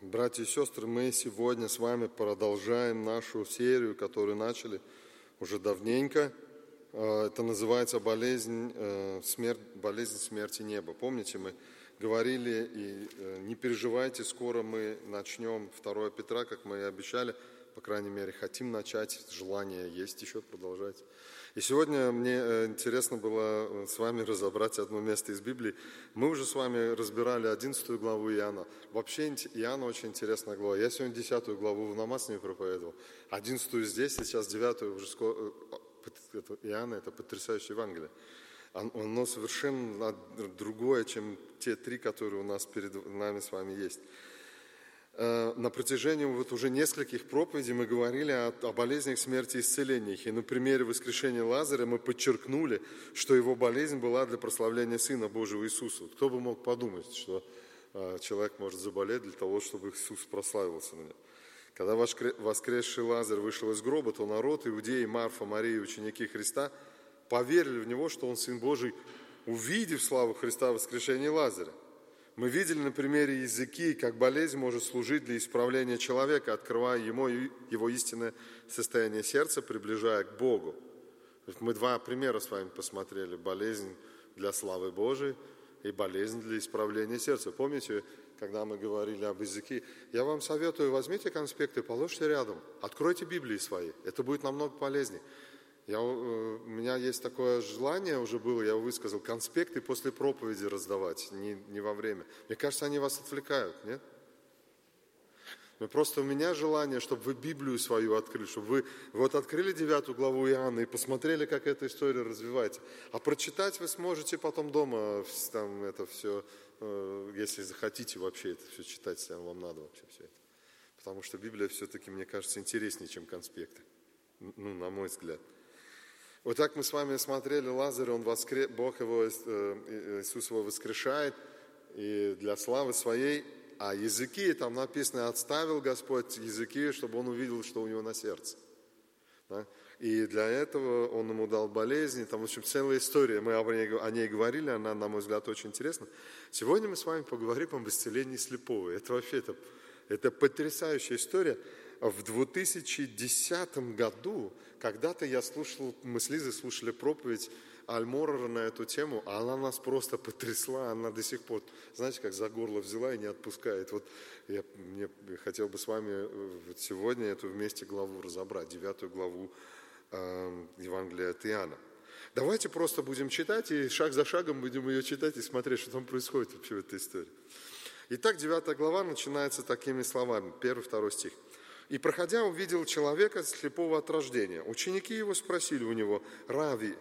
Братья и сестры, мы сегодня с вами продолжаем нашу серию, которую начали уже давненько. Это называется болезнь смерти неба. Помните, мы говорили, и не переживайте, скоро мы начнем 2 Петра, как мы и обещали, по крайней мере, хотим начать, желание есть еще продолжать. И сегодня мне интересно было с вами разобрать одно место из Библии. Мы уже с вами разбирали 11 главу Иоанна. Вообще Иоанна очень интересная глава. Я сегодня 10 главу в Намасне проповедовал, 11 здесь, сейчас 9 уже скоро. Иоанна – это потрясающее Евангелие. Оно совершенно другое, чем те три, которые у нас перед нами с вами есть. На протяжении уже нескольких проповедей мы говорили о болезнях, смерти и исцелениях. И на примере воскрешения Лазаря мы подчеркнули, что его болезнь была для прославления Сына Божьего Иисуса. Кто бы мог подумать, что человек может заболеть для того, чтобы Иисус прославился на нем. Когда воскресший Лазарь вышел из гроба, то народ, иудеи, Марфа, Мария, ученики Христа поверили в него, что он Сын Божий, увидев славу Христа в воскрешении Лазаря. Мы видели на примере языки, как болезнь может служить для исправления человека, открывая ему его истинное состояние сердца, приближая к Богу. Мы два примера с вами посмотрели. Болезнь для славы Божией и болезнь для исправления сердца. Помните, когда мы говорили об языке? Я вам советую, возьмите конспекты, положите рядом, откройте Библии свои. Это будет намного полезнее. У меня есть такое желание уже было, я высказал, конспекты после проповеди раздавать, не во время. Мне кажется, они вас отвлекают, нет? Но просто у меня желание, чтобы вы Библию свою открыли, чтобы вы открыли 9 главу Иоанна и посмотрели, как эта история развивается. А прочитать вы сможете потом дома, там это все, если захотите вообще это все читать, если вам надо вообще все это. Потому что Библия все-таки, мне кажется, интереснее, чем конспекты, на мой взгляд. Вот так мы с вами смотрели Лазаря, Бог его, Иисус его воскрешает и для славы своей, а языки, там написано, отставил Господь языки, чтобы он увидел, что у него на сердце. Да? И для этого он ему дал болезни, там, в общем, целая история, мы о ней говорили, она, на мой взгляд, очень интересна. Сегодня мы с вами поговорим об исцелении слепого. Это вообще, это потрясающая история. В 2010 году, когда-то мы с Лизой слушали проповедь Альморера на эту тему, а она нас просто потрясла, она до сих пор, знаете, как за горло взяла и не отпускает. Вот я хотел бы с вами сегодня эту вместе главу разобрать, 9 главу Евангелия от Иоанна. Давайте просто будем читать, и шаг за шагом будем ее читать и смотреть, что там происходит вообще в этой истории. Итак, 9 глава начинается такими словами, 1-2 стих. «И, проходя, увидел человека слепого от рождения. Ученики его спросили у него: Рави,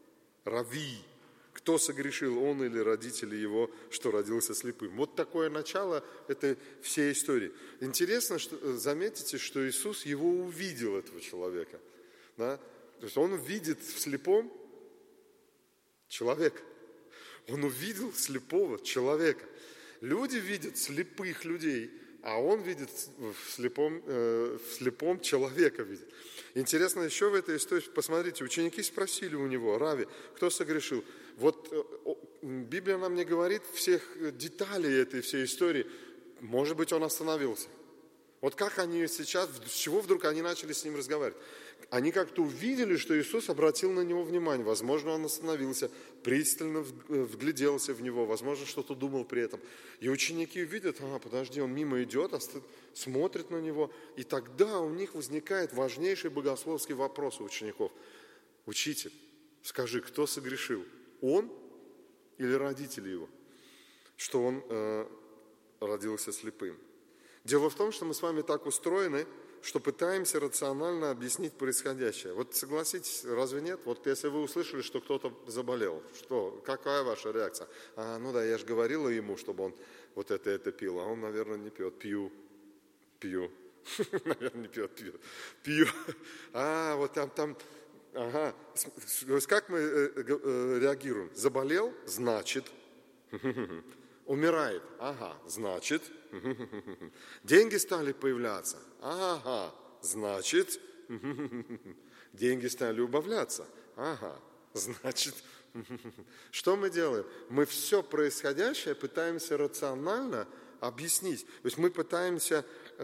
кто согрешил, он или родители его, что родился слепым?» Вот такое начало этой всей истории. Интересно, заметите, что Иисус его увидел, этого человека. Да? То есть он видит в слепом человека. Он увидел слепого человека. Люди видят слепых людей, а он видит в слепом человека видит. Интересно еще в этой истории, посмотрите, ученики спросили у него: Рави, кто согрешил? Вот Библия нам не говорит всех деталей этой всей истории. Может быть, он остановился. Вот как они сейчас, с чего вдруг они начали с ним разговаривать? Они как-то увидели, что Иисус обратил на него внимание. Возможно, он остановился, пристально вгляделся в него, возможно, что-то думал при этом. И ученики видят: подожди, он мимо идет, смотрит на него. И тогда у них возникает важнейший богословский вопрос у учеников. Учитель, скажи, кто согрешил? Он или родители его? Что он родился слепым. Дело в том, что мы с вами так устроены, что пытаемся рационально объяснить происходящее. Вот согласитесь, разве нет? Вот если вы услышали, что кто-то заболел, какая ваша реакция? Я же говорила ему, чтобы он вот это пил, а он, наверное, не пьет. Пью. Наверное, не пьет, пью. Вот там. Ага. Как мы реагируем? Заболел? Значит. Умирает? Ага. Значит. Деньги стали появляться? Ага. Значит. Деньги стали убавляться? Ага. Значит. Что мы делаем? Мы все происходящее пытаемся рационально объяснить. То есть мы пытаемся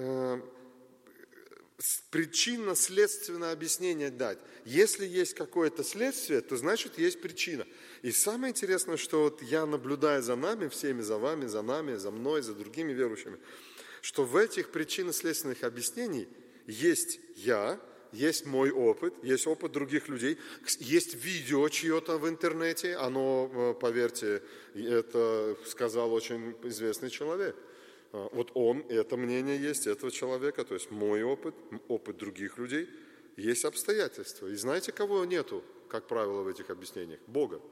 причинно-следственное объяснение дать. Если есть какое-то следствие, то значит есть причина. И самое интересное, что вот я наблюдаю за нами, всеми, за вами, за нами, за мной, за другими верующими, что в этих причинно-следственных объяснениях есть я, есть мой опыт, есть опыт других людей, есть видео чье-то в интернете, оно, поверьте, это сказал очень известный человек. Вот он, это мнение есть этого человека, то есть мой опыт, опыт других людей, есть обстоятельства. И знаете, кого нету, как правило, в этих объяснениях? Бога.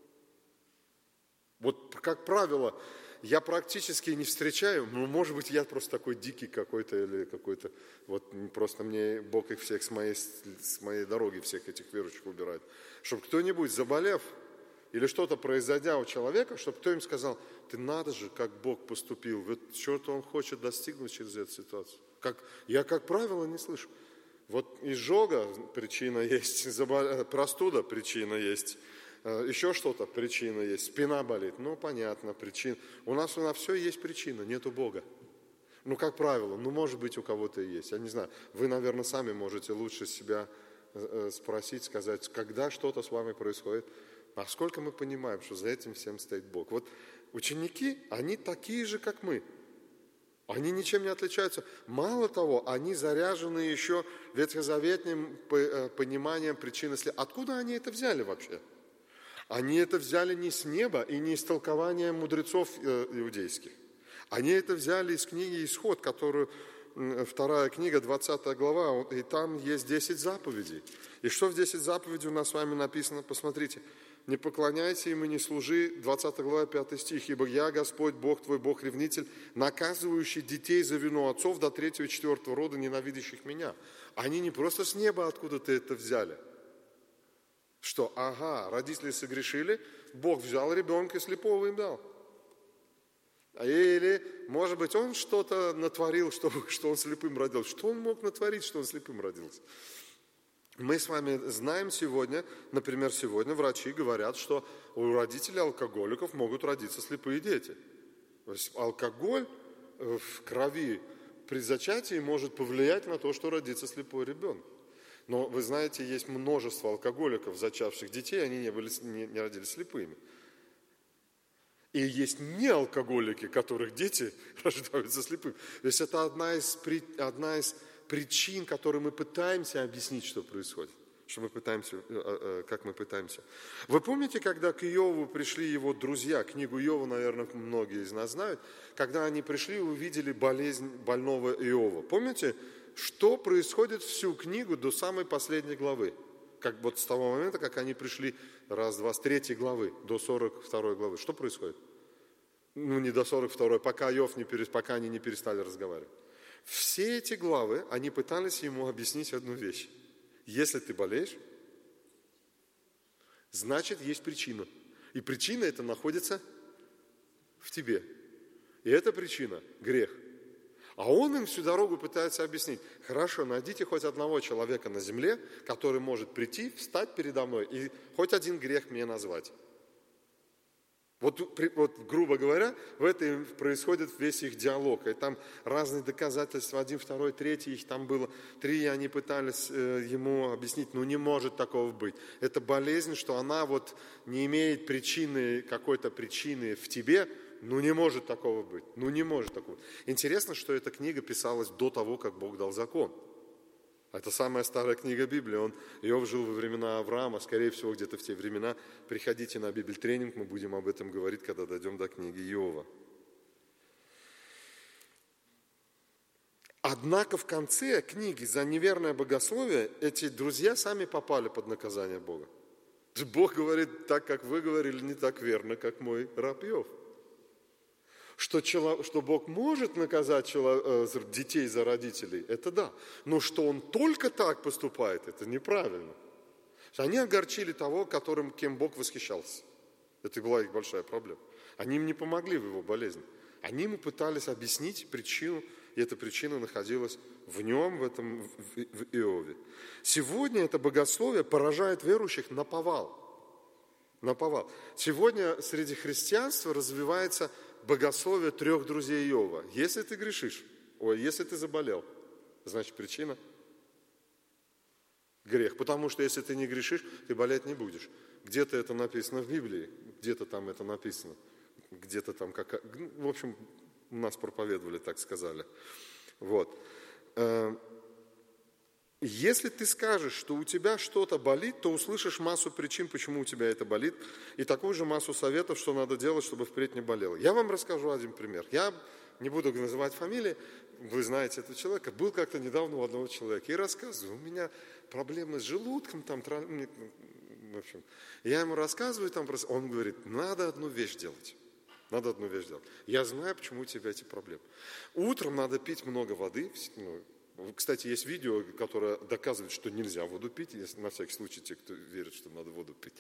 Вот, как правило, я практически не встречаю, ну, может быть, я просто такой дикий какой-то или какой-то, вот просто мне Бог их всех с моей дороги, всех этих верующих убирает. Чтобы кто-нибудь, заболев или что-то произойдя у человека, чтобы кто им сказал, ты надо же, как Бог поступил, вот что-то Он хочет достигнуть через эту ситуацию. Я, как правило, не слышу. Вот изжога причина есть, простуда причина есть, еще что-то причина есть, спина болит, ну понятно, причина. У нас на все есть причина, нету Бога. Ну, как правило, ну, может быть, у кого-то и есть, я не знаю. Вы, наверное, сами можете лучше себя спросить, сказать, когда что-то с вами происходит, а сколько мы понимаем, что за этим всем стоит Бог. Вот ученики, они такие же, как мы. Они ничем не отличаются. Мало того, они заряжены еще ветхозаветным пониманием причины следствия. Откуда они это взяли вообще? Они это взяли не с неба и не из толкования мудрецов иудейских. Они это взяли из книги «Исход», которую, 2 книга, 20 глава, и там есть 10 заповедей. И что в 10 заповедей у нас с вами написано? Посмотрите. «Не поклоняйся им и не служи», 20 глава, 5 стих, «Ибо я, Господь, Бог твой, Бог-ревнитель, наказывающий детей за вину отцов до 3 и 4 рода, ненавидящих меня». Они не просто с неба откуда-то это взяли. Что, родители согрешили, Бог взял ребенка и слепого им дал. Или, может быть, он что-то натворил, что он слепым родился. Что он мог натворить, что он слепым родился? Мы с вами знаем сегодня, например, сегодня врачи говорят, что у родителей алкоголиков могут родиться слепые дети. То есть алкоголь в крови при зачатии может повлиять на то, что родится слепой ребенок. Но вы знаете, есть множество алкоголиков, зачавших детей, они не родились слепыми. И есть неалкоголики, которых дети рождаются слепыми. То есть это одна из причин, которые мы пытаемся объяснить, что происходит. Как мы пытаемся. Вы помните, когда к Иову пришли его друзья, книгу Иова, наверное, многие из нас знают, когда они пришли и увидели болезнь больного Иова. Помните, что происходит всю книгу до самой последней главы? Как вот с того момента, как они пришли с 3 главы до 42 главы. Что происходит? Ну, не до 42, пока они не перестали разговаривать. Все эти главы, они пытались ему объяснить одну вещь. Если ты болеешь, значит, есть причина. И причина эта находится в тебе. И эта причина – грех. А он им всю дорогу пытается объяснить. Хорошо, найдите хоть одного человека на земле, который может прийти, встать передо мной и хоть один грех мне назвать. Вот, грубо говоря, в этом происходит весь их диалог. И там разные доказательства, 1, 2, 3, их там было 3, и они пытались ему объяснить, не может такого быть. Это болезнь, что она не имеет какой-то причины в тебе, не может такого быть. Не может такого. Интересно, что эта книга писалась до того, как Бог дал закон. Это самая старая книга Библии. Иов жил во времена Авраама, скорее всего, где-то в те времена. Приходите на Библь-тренинг, мы будем об этом говорить, когда дойдем до книги Иова. Однако в конце книги за неверное богословие эти друзья сами попали под наказание Бога. Бог говорит, так, как вы говорили, не так верно, как мой раб Иов. Что Бог может наказать детей за родителей, это да. Но что Он только так поступает, это неправильно. Они огорчили того, кем Бог восхищался. Это была их большая проблема. Они им не помогли в его болезни. Они ему пытались объяснить причину, и эта причина находилась в нем, в Иове. Сегодня это богословие поражает верующих наповал. Сегодня среди христианства развивается богословие 3 друзей Иова. Если ты грешишь, если ты заболел, значит причина – грех. Потому что если ты не грешишь, ты болеть не будешь. Где-то это написано в Библии, где-то там это написано, где-то там в общем, у нас проповедовали, так сказали. Вот. Если ты скажешь, что у тебя что-то болит, то услышишь массу причин, почему у тебя это болит, и такую же массу советов, что надо делать, чтобы впредь не болело. Я вам расскажу один пример. Я не буду называть фамилии, вы знаете этого человека. Был как-то недавно у одного человека и рассказываю, у меня проблемы с желудком, в общем. Я ему рассказываю, он говорит, надо одну вещь делать. Надо одну вещь делать. Я знаю, почему у тебя эти проблемы. Утром надо пить много воды. Кстати, есть видео, которое доказывает, что нельзя воду пить, если на всякий случай те, кто верит, что надо воду пить.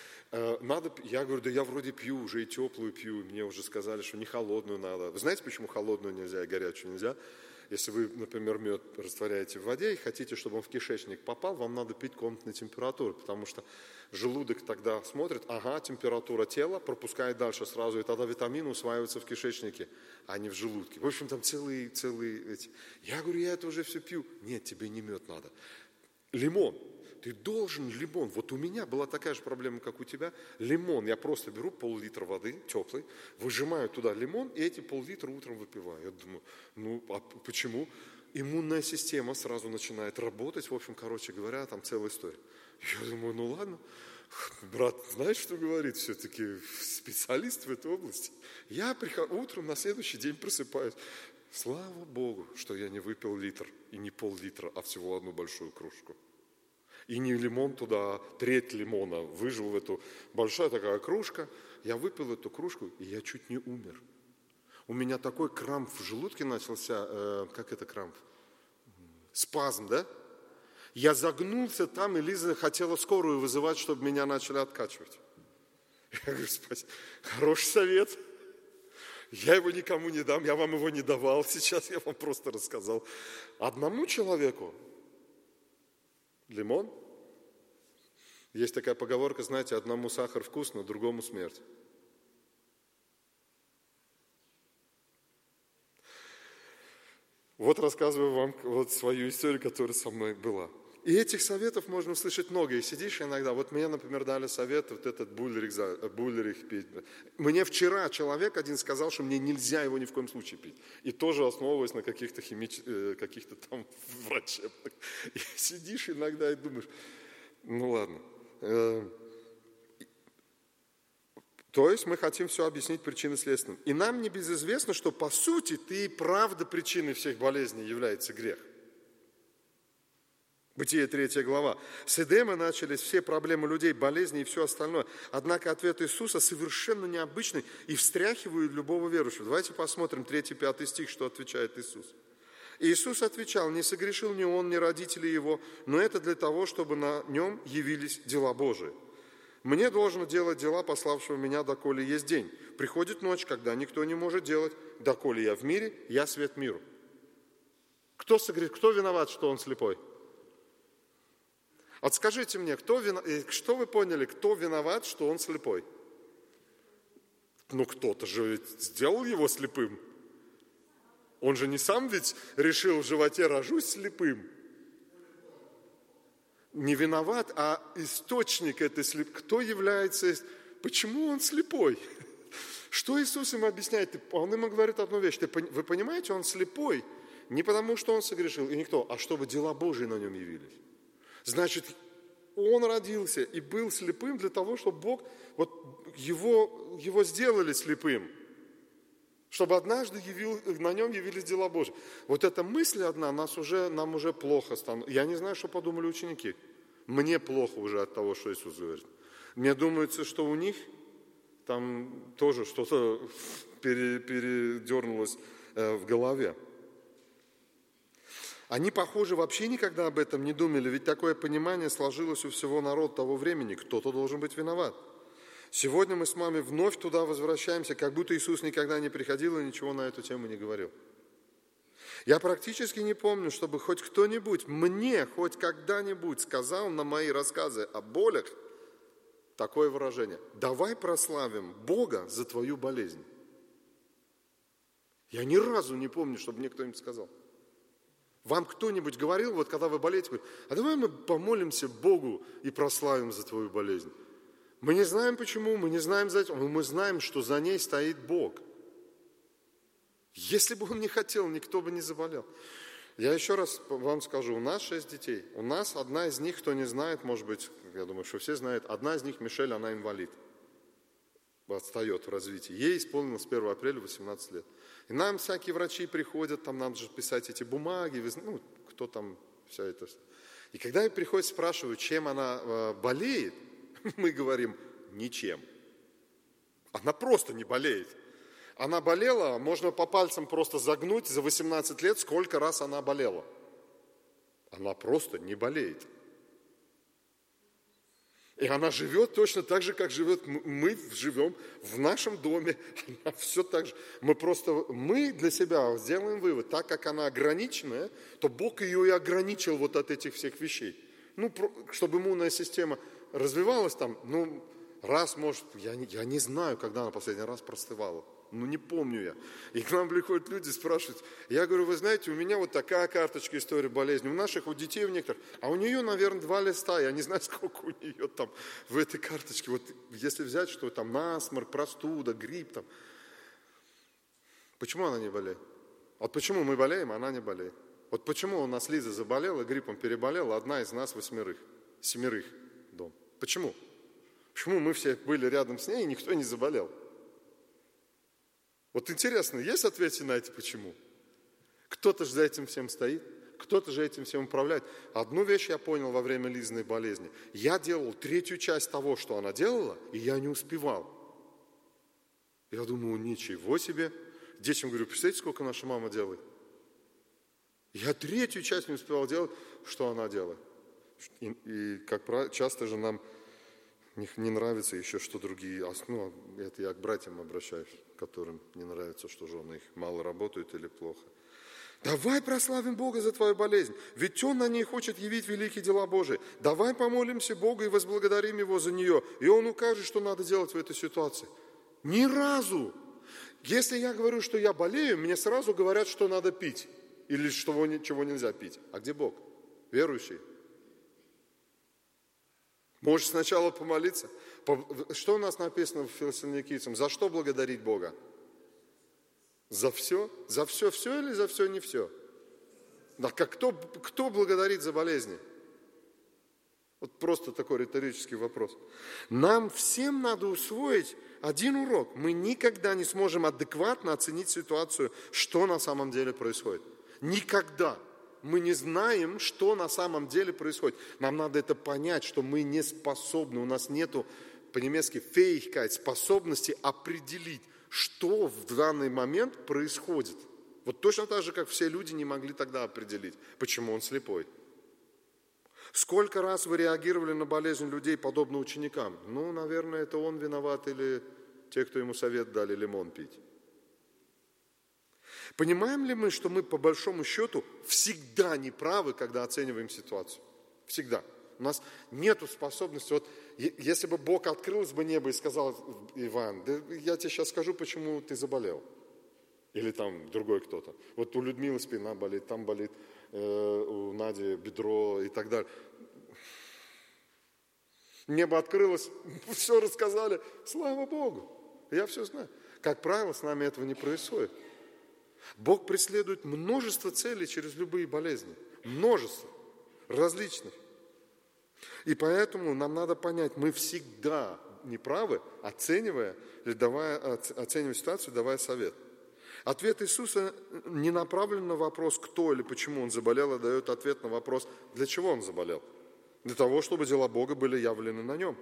Я говорю, да я вроде пью, уже и теплую пью, мне уже сказали, что не холодную надо. Вы знаете, почему холодную нельзя и горячую нельзя? Если вы, например, мед растворяете в воде и хотите, чтобы он в кишечник попал, вам надо пить комнатной температуры, потому что желудок тогда смотрит, температура тела, пропускает дальше сразу, и тогда витамины усваиваются в кишечнике, а не в желудке. В общем, там целые эти. Я говорю, я это уже все пью. Нет, тебе не мед надо. Лимон. Ты должен лимон. Вот у меня была такая же проблема, как у тебя. Лимон. Я просто беру пол-литра воды теплой, выжимаю туда лимон, и эти пол-литра утром выпиваю. Я думаю, а почему? Иммунная система сразу начинает работать. В общем, короче говоря, там целая история. Я думаю, ладно. Брат, знаешь, что говорит? Все-таки специалист в этой области. Я утром на следующий день просыпаюсь. Слава Богу, что я не выпил литр. И не пол-литра, а всего одну большую кружку. И не лимон туда, треть лимона выжил в эту большая такая кружка. Я выпил эту кружку, и я чуть не умер. У меня такой крамп в желудке начался, как это крамп? Спазм, да? Я загнулся там, и Лиза хотела скорую вызывать, чтобы меня начали откачивать. Я говорю, спасибо, хороший совет. Я его никому не дам, я вам его не давал, сейчас я вам просто рассказал. Одному человеку лимон. Есть такая поговорка, знаете, одному сахар вкусно, другому смерть. Вот рассказываю вам свою историю, которая со мной была. И этих советов можно услышать много. И сидишь иногда, вот мне, например, дали совет, вот этот буллерих пить. Мне вчера человек один сказал, что мне нельзя его ни в коем случае пить. И тоже основываясь на каких-то каких-то там врачебных. И сидишь иногда и думаешь, ладно. То есть мы хотим все объяснить причинно-следственным. И нам не безизвестно, что по сути ты и правда причиной всех болезней является грех. Бытие 3 глава. С Эдема начались все проблемы людей, болезни и все остальное. Однако ответ Иисуса совершенно необычный и встряхивает любого верующего. Давайте посмотрим 3-5 стих, что отвечает Иисус. Иисус отвечал, не согрешил ни он, ни родители его, но это для того, чтобы на нем явились дела Божии. Мне должно делать дела, пославшего меня, доколе есть день. Приходит ночь, когда никто не может делать, доколе я в мире, я свет миру. Кто виноват, что он слепой? Вот скажите мне, что вы поняли, кто виноват, что он слепой? Кто-то же ведь сделал его слепым. Он же не сам ведь решил в животе рожусь слепым. Не виноват, а источник этой слепоты. Кто является, почему он слепой? Что Иисус им объясняет? Он ему говорит одну вещь. Вы понимаете, он слепой не потому, что он согрешил, и никто, а чтобы дела Божьи на нем явились. Значит, он родился и был слепым для того, чтобы Бог, его сделали слепым. Чтобы однажды на нем явились дела Божьи. Вот эта мысль одна нам уже плохо становится. Я не знаю, что подумали ученики. Мне плохо уже от того, что Иисус говорит. Мне думается, что у них там тоже что-то передернулось в голове. Они, похоже, вообще никогда об этом не думали, ведь такое понимание сложилось у всего народа того времени. Кто-то должен быть виноват. Сегодня мы с вами вновь туда возвращаемся, как будто Иисус никогда не приходил и ничего на эту тему не говорил. Я практически не помню, чтобы хоть кто-нибудь мне хоть когда-нибудь сказал на мои рассказы о болях такое выражение. Давай прославим Бога за твою болезнь. Я ни разу не помню, чтобы мне кто-нибудь сказал. Вам кто-нибудь говорил, вот когда вы болеете, говорит, а давай мы помолимся Богу и прославим за твою болезнь. Мы не знаем почему, мы не знаем за это, но мы знаем, что за ней стоит Бог. Если бы Он не хотел, никто бы не заболел. Я еще раз вам скажу, у нас 6 детей. У нас одна из них, кто не знает, может быть, я думаю, что все знают, одна из них, Мишель, она инвалид. Отстает в развитии. Ей исполнилось 1 апреля 18 лет. И нам всякие врачи приходят, там надо же писать эти бумаги, ну, кто там, все это. И когда ей приходят, спрашивают, чем она болеет, мы говорим, ничем. Она просто не болеет. Она болела, можно по пальцам просто загнуть за 18 лет, сколько раз она болела. Она просто не болеет. И она живет точно так же, как мы живем в нашем доме. Она все так же. Мы для себя сделаем вывод, так как она ограниченная, то Бог ее и ограничил вот от этих всех вещей. Ну, чтобы иммунная система развивалась там, раз, может, я не знаю, когда она последний раз простывала. Не помню я. И к нам приходят люди, спрашивают. Я говорю, вы знаете, у меня вот такая карточка истории болезни. У детей у некоторых. А у нее, наверное, 2 листа. Я не знаю, сколько у нее там в этой карточке. Вот если взять, что там насморк, простуда, грипп там. Почему она не болеет? Вот почему мы болеем, а она не болеет? Вот почему у нас Лиза заболела, гриппом переболела, одна из нас 7 дом. Почему? Почему мы все были рядом с ней, и никто не заболел? Вот интересно, есть ответы на это почему? Кто-то же за этим всем стоит, кто-то же этим всем управляет. Одну вещь я понял во время Лизиной болезни. Я делал 3 часть того, что она делала, и я не успевал. Я думаю, ничего себе. Детям говорю, представляете, сколько наша мама делает? Я 3 часть не успевал делать, что она делает. И как правило, часто же нам не нравится еще, что другие, это я к братьям обращаюсь, которым не нравится, что жены их мало работают или плохо. Давай прославим Бога за твою болезнь, ведь Он на ней хочет явить великие дела Божии. Давай помолимся Богу и возблагодарим Его за нее, и Он укажет, что надо делать в этой ситуации. Ни разу. Если я говорю, что я болею, мне сразу говорят, что надо пить, или чего нельзя пить. А где Бог? Верующий. Можешь сначала помолиться. Что у нас написано в Фессалоникийцам? За что благодарить Бога? За все? За все или за все не все? Да, кто благодарит за болезни? Вот просто такой риторический вопрос. Нам всем надо усвоить один урок. Мы никогда не сможем адекватно оценить ситуацию, что на самом деле происходит. Никогда. Мы не знаем, что на самом деле происходит. Нам надо это понять, что мы не способны, у нас нету, по-немецки, Fähigkeit, способности определить, что в данный момент происходит. Вот точно так же, как все люди не могли тогда определить, почему он слепой. Сколько раз вы реагировали на болезнь людей, подобно ученикам? Наверное, это он виноват или те, кто ему совет дали лимон пить. Понимаем ли мы, что мы по большому счету всегда неправы, когда оцениваем ситуацию? Всегда. У нас нет способности. Вот если бы Бог открылось бы небо и сказал, Иван, да я тебе сейчас скажу, почему ты заболел. Или там другой кто-то. Вот у Людмилы спина болит, там болит, у Нади бедро и так далее. Небо открылось, все рассказали, слава Богу. Я все знаю. Как правило, с нами этого не происходит. Бог преследует множество целей через любые болезни. Множество. Различных. И поэтому нам надо понять, мы всегда неправы, оценивая ситуацию, давая совет. Ответ Иисуса не направлен на вопрос, кто или почему он заболел, а дает ответ на вопрос, для чего он заболел. Для того, чтобы дела Бога были явлены на нем.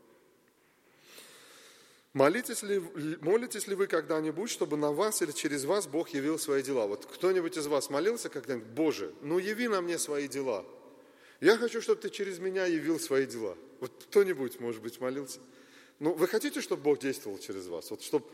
Молитесь ли вы когда-нибудь, чтобы на вас или через вас Бог явил свои дела? Вот кто-нибудь из вас молился когда-нибудь? Боже, яви на мне свои дела. Я хочу, чтобы ты через меня явил свои дела. Вот кто-нибудь, может быть, молился? Вы хотите, чтобы Бог действовал через вас? Вот чтобы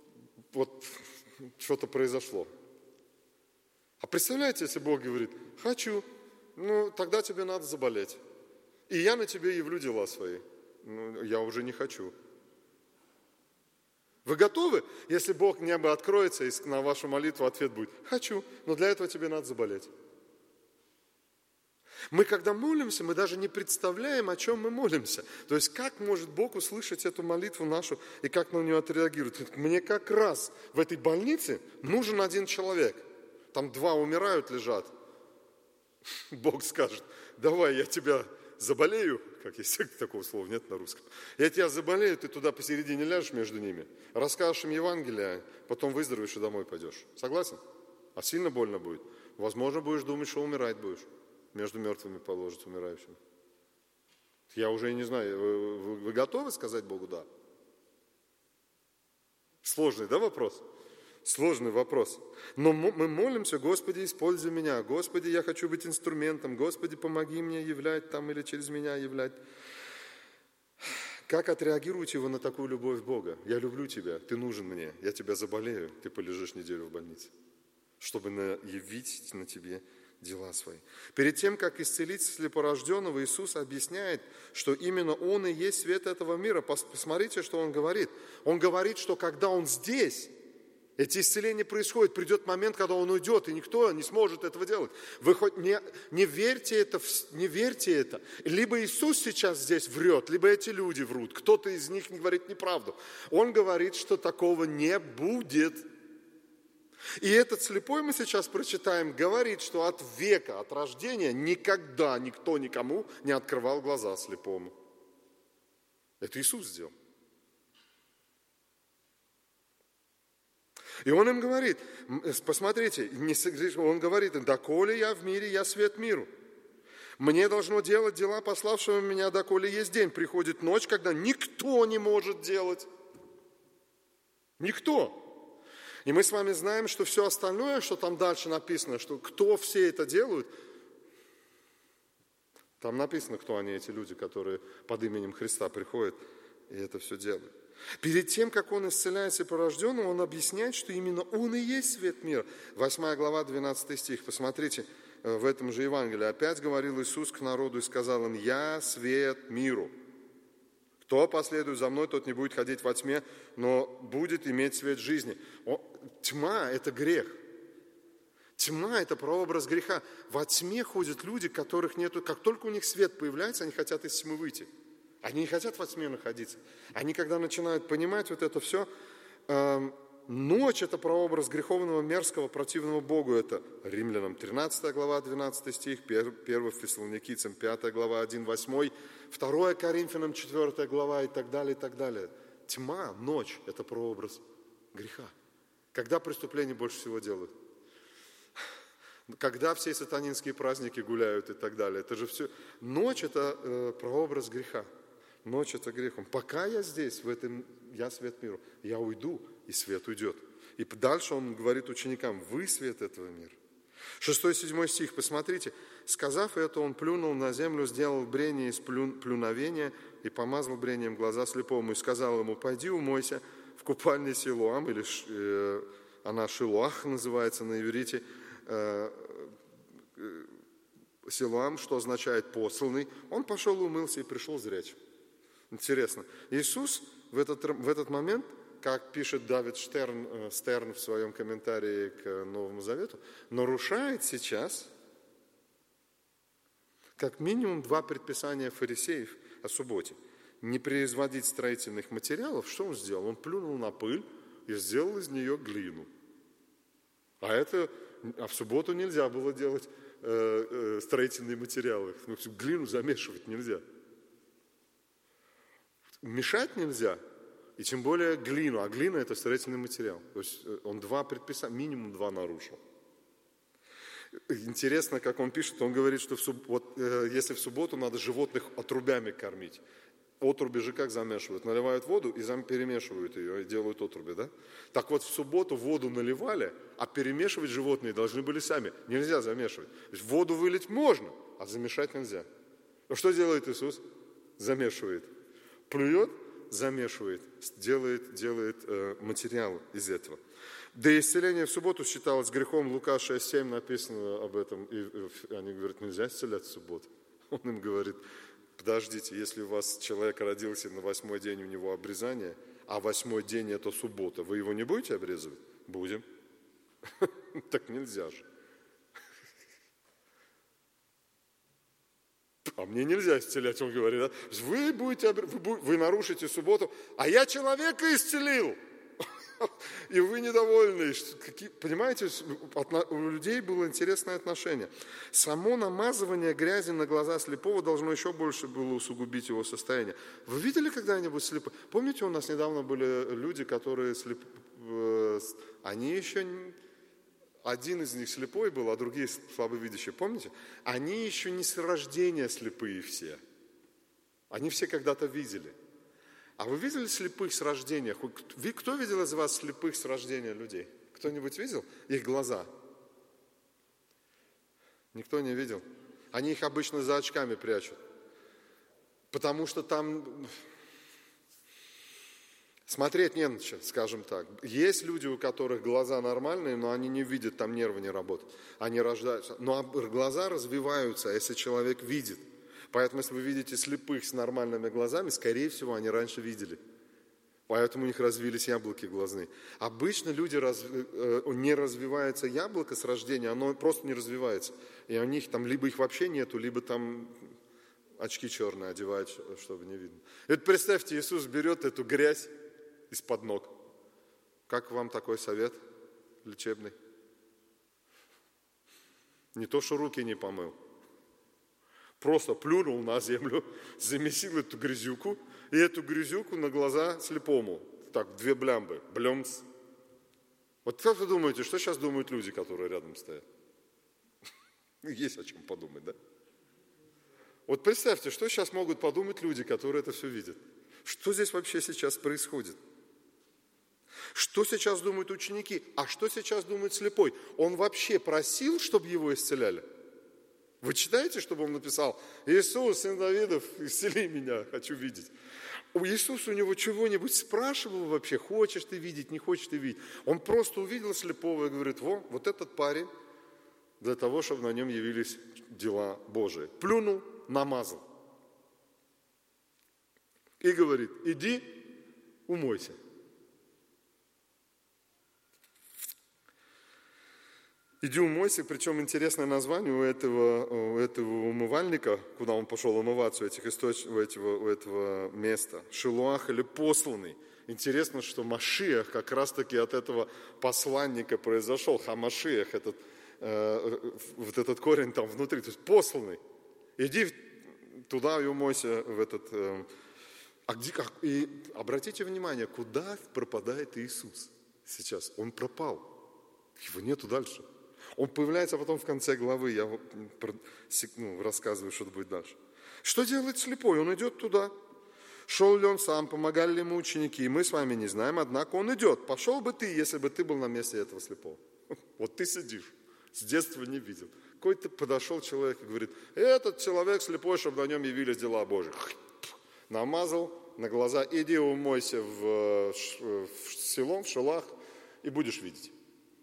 что-то произошло. А представляете, если Бог говорит, хочу, тогда тебе надо заболеть. И я на тебе явлю дела свои. Я уже не хочу. Вы готовы, если Бог небо откроется, и на вашу молитву ответ будет «хочу», но для этого тебе надо заболеть. Мы, когда молимся, мы даже не представляем, о чем мы молимся. То есть, как может Бог услышать эту молитву нашу и как на нее отреагирует? Мне как раз в этой больнице нужен один человек. Там 2 умирают, лежат. Бог скажет, давай я тебя заболею, как есть такого слова нет на русском. Я тебя заболею, ты туда посередине ляжешь между ними, расскажешь им Евангелие, потом выздоровеешь и домой пойдешь. Согласен? А сильно больно будет. Возможно, будешь думать, что умирать будешь. Между мертвыми положить умирающим. Я уже и не знаю, вы готовы сказать Богу «да»? Сложный, да, вопрос? Сложный вопрос. Но мы молимся: Господи, используй меня. Господи, я хочу быть инструментом. Господи, помоги мне являть там или через меня являть. Как отреагируете вы на такую любовь Бога? Я люблю тебя, ты нужен мне, я тебя заболею, ты полежишь неделю в больнице, чтобы явить на тебе дела свои. Перед тем, как исцелить слепорожденного, Иисус объясняет, что именно Он и есть свет этого мира. Посмотрите, что Он говорит. Он говорит, что когда Он здесь, эти исцеления происходят, придет момент, когда Он уйдет, и никто не сможет этого делать. Вы хоть не верьте это. Либо Иисус сейчас здесь врет, либо эти люди врут. Кто-то из них не говорит неправду. Он говорит, что такого не будет. И этот слепой, мы сейчас прочитаем, говорит, что от века, от рождения никогда никто никому не открывал глаза слепому. Это Иисус сделал. И Он им говорит, посмотрите, Он говорит им: «Доколе я в мире, я свет миру. Мне должно делать дела пославшего меня, доколе есть день. Приходит ночь, когда никто не может делать». Никто. И мы с вами знаем, что все остальное, что там дальше написано, что кто все это делают, там написано, кто они, эти люди, которые под именем Христа приходят и это все делают. Перед тем, как Он исцеляет слепорожденного, Он объясняет, что именно Он и есть свет мира. 8 глава, 12 стих. Посмотрите, в этом же Евангелии опять говорил Иисус к народу и сказал им: «Я свет миру. Кто последует за мной, тот не будет ходить во тьме, но будет иметь свет жизни». Тьма – это грех. Тьма – это прообраз греха. Во тьме ходят люди, которых нету. Как только у них свет появляется, они хотят из тьмы выйти. Они не хотят во тьме находиться. Они, когда начинают понимать вот это все, ночь – это прообраз греховного, мерзкого, противного Богу. Это Римлянам 13 глава, 12 стих, 1 Фессалоникийцам 5 глава, 1-8, 2 Коринфянам 4 глава и так далее, и так далее. Тьма, ночь – это прообраз греха. Когда преступления больше всего делают? Когда все сатанинские праздники гуляют и так далее? Это же все. Ночь – это прообраз греха. Ночь – это грехом. Пока я здесь, я свет миру, я уйду, и свет уйдет. И дальше Он говорит ученикам: вы свет этого мира. 6-7 стих, посмотрите. Сказав это, Он плюнул на землю, сделал брение из плюновения и помазал брением глаза слепому. И сказал ему: пойди умойся в купальне Силуам, или она Шилуах называется на иврите. Силуам, что означает посланный. Он пошел и умылся и пришел зрячим. Интересно. Иисус в этот момент, как пишет Давид Стерн в своем комментарии к Новому Завету, нарушает сейчас как минимум 2 предписания фарисеев о субботе. Не производить строительных материалов. Что Он сделал? Он плюнул на пыль и сделал из нее глину. А в субботу нельзя было делать строительные материалы. Глину замешивать нельзя. Мешать нельзя, и тем более глину. А глина – это строительный материал. То есть Он 2 предписания, минимум 2 нарушил. Интересно, как он пишет, он говорит, что если в субботу надо животных отрубями кормить. Отруби же как замешивают? Наливают воду и перемешивают ее, и делают отруби, да? Так вот, в субботу воду наливали, а перемешивать животные должны были сами. Нельзя замешивать. То есть воду вылить можно, а замешать нельзя. Но что делает Иисус? Замешивает. Плюет, замешивает, делает материал из этого. Да и исцеление в субботу считалось грехом. Лука 6:7 написано об этом. И они говорят: нельзя исцелять в субботу. Он им говорит: подождите, если у вас человек родился на 8-й день, у него обрезание, а 8-й день это суббота, вы его не будете обрезывать? Будем. Так нельзя же. А мне нельзя исцелять, он говорит, да? Вы нарушите субботу, а я человека исцелил. И вы недовольны. Понимаете, у людей было интересное отношение. Само намазывание грязи на глаза слепого должно еще больше было усугубить его состояние. Вы видели когда-нибудь слепых? Помните, у нас недавно были люди, которые они еще... Один из них слепой был, а другие слабовидящие. Помните? Они еще не с рождения слепые все. Они все когда-то видели. А вы видели слепых с рождения? Кто видел из вас слепых с рождения людей? Кто-нибудь видел их глаза? Никто не видел. Они их обычно за очками прячут. Потому что там смотреть не на что, скажем так. Есть люди, у которых глаза нормальные, но они не видят, там нервы не работают. Они рождаются. Но глаза развиваются, если человек видит. Поэтому, если вы видите слепых с нормальными глазами, скорее всего, они раньше видели. Поэтому у них развились яблоки глазные. Обычно люди не развивается яблоко с рождения, оно просто не развивается. И у них там либо их вообще нету, либо там очки черные одевают, чтобы не видно. Это представьте, Иисус берет эту грязь из-под ног. Как вам такой совет лечебный? Не то, что руки не помыл. Просто плюнул на землю, замесил эту грязюку, и эту грязюку на глаза слепому. Так, 2 блямбы. Блемс. Вот как вы думаете, что сейчас думают люди, которые рядом стоят? Есть о чем подумать, да? Вот представьте, что сейчас могут подумать люди, которые это все видят. Что здесь вообще сейчас происходит? Что сейчас думают ученики? А что сейчас думает слепой? Он вообще просил, чтобы его исцеляли? Вы читаете, чтобы он написал: «Иисус, сын Давидов, исцели меня, хочу видеть». Иисус у него чего-нибудь спрашивал вообще, хочешь ты видеть, не хочешь ты видеть. Он просто увидел слепого и говорит: вот этот парень для того, чтобы на нем явились дела Божии. Плюнул, намазал. И говорит: иди, умойся. Иди умойся, причем интересное название у этого умывальника, куда он пошел умываться, у этого места. Шилуах или посланный. Интересно, что Машиах как раз-таки от этого посланника произошел. Хамашиах, вот этот корень там внутри, то есть посланный. Иди туда и умойся в этот... И обратите внимание, куда пропадает Иисус сейчас? Он пропал. Его нету дальше. Он появляется потом в конце главы, я рассказываю, что будет дальше. Что делает слепой? Он идет туда. Шел ли он сам, помогали ли ему ученики, мы с вами не знаем, однако он идет. Пошел бы ты, если бы ты был на месте этого слепого. Вот ты сидишь, с детства не видел. Какой-то подошел человек и говорит: этот человек слепой, чтобы на нем явились дела Божьи. Намазал на глаза: иди умойся в селом, в шелах, и будешь видеть.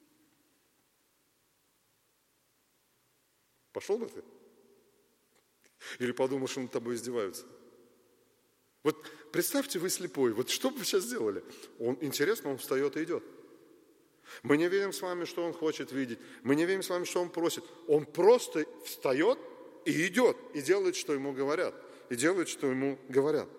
Пошел бы ты? Или подумал, что над тобой издеваются? Вот представьте, вы слепой, вот что бы вы сейчас сделали? Интересно, он встает и идет. Мы не видим с вами, что он хочет видеть. Мы не видим с вами, что он просит. Он просто встает и идет, и делает, что ему говорят. И делает, что ему говорят.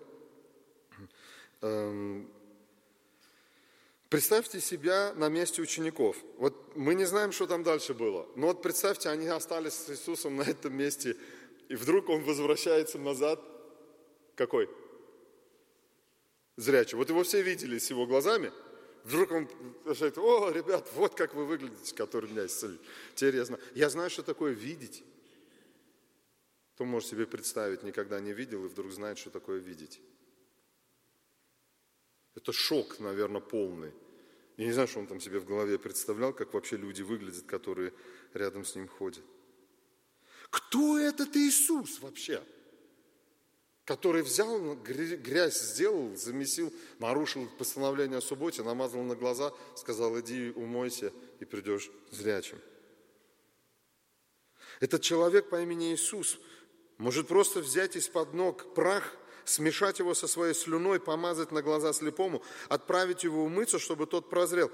Представьте себя на месте учеников. Вот мы не знаем, что там дальше было. Но вот представьте, они остались с Иисусом на этом месте, и вдруг он возвращается назад. Какой? Зрячий. Вот его все видели с его глазами. Вдруг он говорит: о, ребят, вот как вы выглядите, который меня исцелил. Теперь я знаю. Я знаю, что такое видеть. Кто может себе представить, никогда не видел, и вдруг знает, что такое видеть. Это шок, наверное, полный. Я не знаю, что он там себе в голове представлял, как вообще люди выглядят, которые рядом с ним ходят. Кто этот Иисус вообще? Который взял, грязь сделал, замесил, нарушил постановление о субботе, намазал на глаза, сказал: иди умойся и придешь зрячим. Этот человек по имени Иисус может просто взять из-под ног прах, смешать его со своей слюной, помазать на глаза слепому, отправить его умыться, чтобы тот прозрел.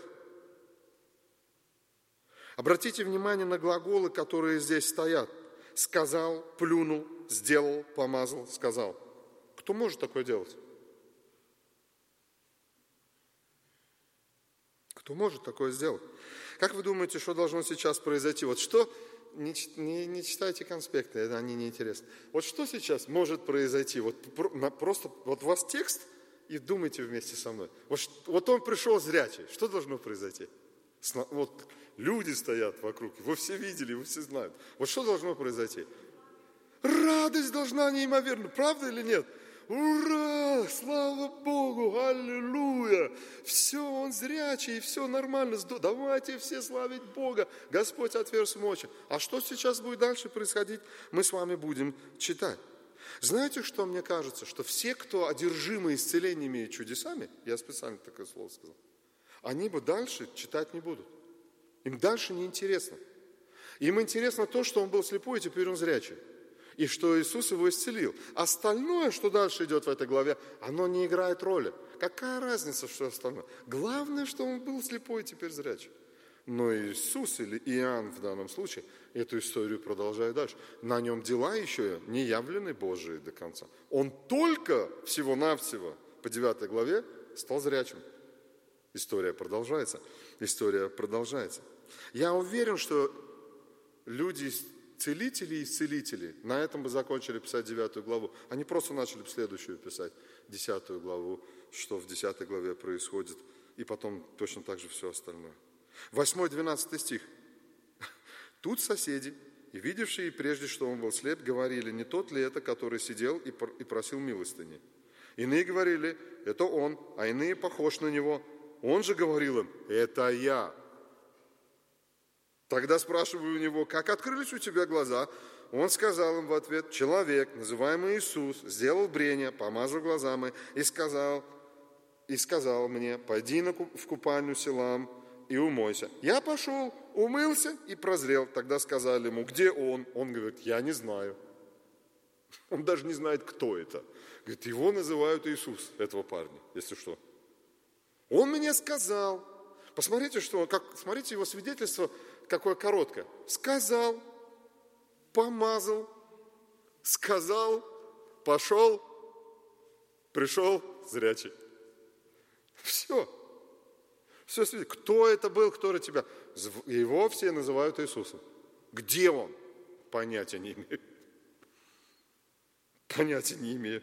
Обратите внимание на глаголы, которые здесь стоят. Сказал, плюнул, сделал, помазал, сказал. Кто может такое делать? Кто может такое сделать? Как вы думаете, что должно сейчас произойти? Вот что, не читайте конспекты, они неинтересны. Вот что сейчас может произойти? Вот просто вот у вас текст, и думайте вместе со мной. Вот он пришел зрячий, что должно произойти? Вот люди стоят вокруг, вы все видели, вы все знают. Вот что должно произойти? Радость должна неимоверна, правда или нет? Ура! Слава Богу! Аллилуйя! Все, он зрячий, все нормально. Давайте все славить Бога. Господь отверз мочи. А что сейчас будет дальше происходить, мы с вами будем читать. Знаете, что мне кажется? Что все, кто одержимы исцелениями и чудесами, я специально такое слово сказал, они бы дальше читать не будут. Им дальше не интересно. Им интересно то, что он был слепой, и теперь он зрячий. И что Иисус его исцелил. Остальное, что дальше идет в этой главе, оно не играет роли. Какая разница, что остальное? Главное, что он был слепой и теперь зрячий. Но Иисус или Иоанн в данном случае эту историю продолжает дальше. На нем дела еще не явлены Божии до конца. Он только всего-навсего по 9 главе стал зрячим. История продолжается. История продолжается. Я уверен, что люди, целители и исцелители, на этом бы закончили писать 9 главу. Они просто начали бы следующую писать, 10 главу, что в 10 главе происходит, и потом точно так же все остальное. 8-12 стих. Тут соседи, и видевшие прежде, что он был слеп, говорили, не тот ли это, который сидел и просил милостыни. Иные говорили, это он, а иные похож на него. Он же говорил им, это я. Тогда спрашиваю у него, как открылись у тебя глаза? Он сказал им в ответ, человек, называемый Иисус, сделал брение, помазал глаза мои и сказал мне, пойди в купальню Силам и умойся. Я пошел, умылся и прозрел. Тогда сказали ему, где он? Он говорит, я не знаю. Он даже не знает, кто это. Говорит, его называют Иисус, этого парня, если что. Он мне сказал. Посмотрите, смотрите его свидетельство, какое короткое. Сказал, помазал, сказал, пошел, пришел зрячий. Все. Все свидетельство. Кто это был, кто это тебя? Его все называют Иисусом. Где он? Понятия не имею. Понятия не имею.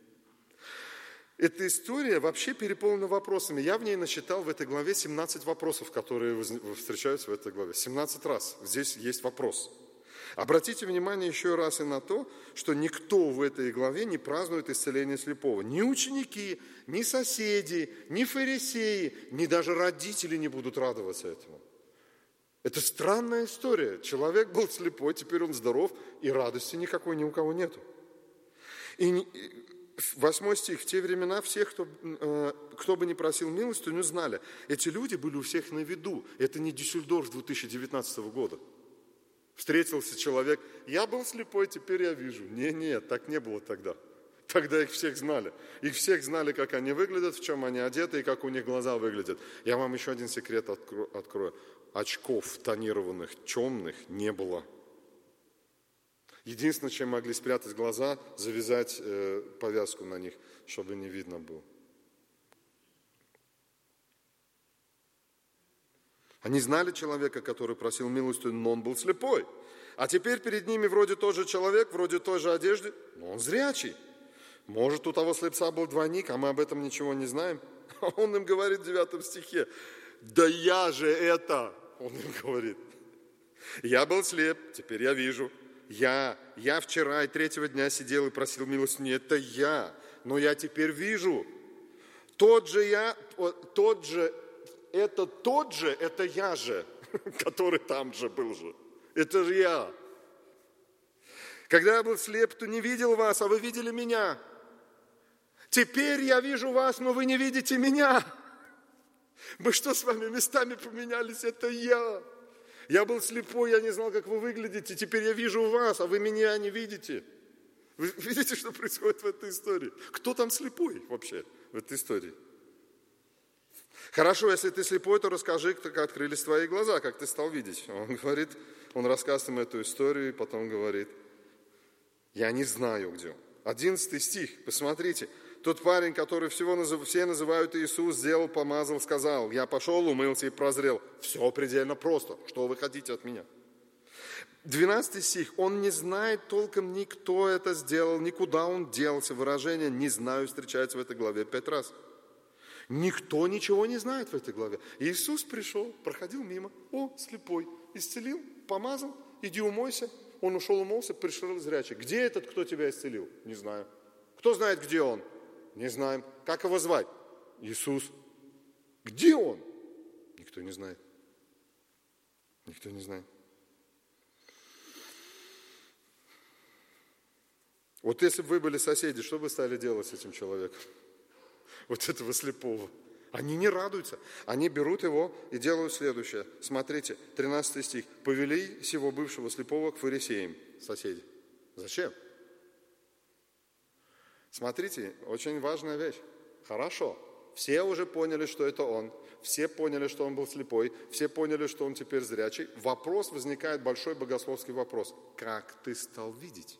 Эта история вообще переполнена вопросами. Я в ней насчитал в этой главе 17 вопросов, которые встречаются в этой главе. 17 раз. Здесь есть вопрос. Обратите внимание еще раз и на то, что никто в этой главе не празднует исцеление слепого. Ни ученики, ни соседи, ни фарисеи, ни даже родители не будут радоваться этому. Это странная история. Человек был слепой, теперь он здоров, и радости никакой ни у кого нету. И 8 стих. В те времена всех, кто бы не просил милостыню, знали. Эти люди были у всех на виду. Это не Дюссельдорф 2019 года. Встретился человек, я был слепой, теперь я вижу. Нет, так не было тогда. Тогда их всех знали. Их всех знали, как они выглядят, в чем они одеты и как у них глаза выглядят. Я вам еще один секрет открою. Очков тонированных, темных не было. Единственное, чем могли спрятать глаза, завязать повязку на них, чтобы не видно было. Они знали человека, который просил милостыню, но он был слепой. А теперь перед ними вроде тот же человек, вроде той же одежды, но он зрячий. Может, у того слепца был двойник, а мы об этом ничего не знаем. А он им говорит в 9 стихе, да я же это, он им говорит. Я был слеп, теперь я вижу. Я вчера и 3-го дня сидел и просил милостыню, это я, но я теперь вижу. Это я же, который там же был же. Это же я. Когда я был слеп, то не видел вас, а вы видели меня. Теперь я вижу вас, но вы не видите меня. Мы что с вами местами поменялись? Это я. Я был слепой, я не знал, как вы выглядите. Теперь я вижу вас, а вы меня не видите. Вы видите, что происходит в этой истории? Кто там слепой вообще в этой истории? Хорошо, если ты слепой, то расскажи, как открылись твои глаза, как ты стал видеть. Он рассказывает им эту историю, и потом говорит, я не знаю, где он. 11 стих, посмотрите. Тот парень, который все называют Иисус, сделал, помазал, сказал, я пошел, умылся и прозрел. Все предельно просто. Что вы хотите от меня? 12 стих. Он не знает толком ни кто это сделал, никуда он делся. Выражение «не знаю» встречается в этой главе 5 раз. Никто ничего не знает в этой главе. Иисус пришел, проходил мимо. О, слепой. Исцелил, помазал, иди умойся. Он ушел, умылся, пришел зрячий. Где этот, кто тебя исцелил? Не знаю. Кто знает, где он? Не знаем. Как его звать? Иисус. Где он? Никто не знает. Никто не знает. Вот если бы вы были соседи, что бы стали делать с этим человеком? Вот этого слепого. Они не радуются. Они берут его и делают следующее. Смотрите, 13 стих. Повели сего бывшего слепого к фарисеям, соседи. Зачем? Смотрите, очень важная вещь. Хорошо. Все уже поняли, что это он. Все поняли, что он был слепой. Все поняли, что он теперь зрячий. Вопрос возникает, большой богословский вопрос. Как ты стал видеть?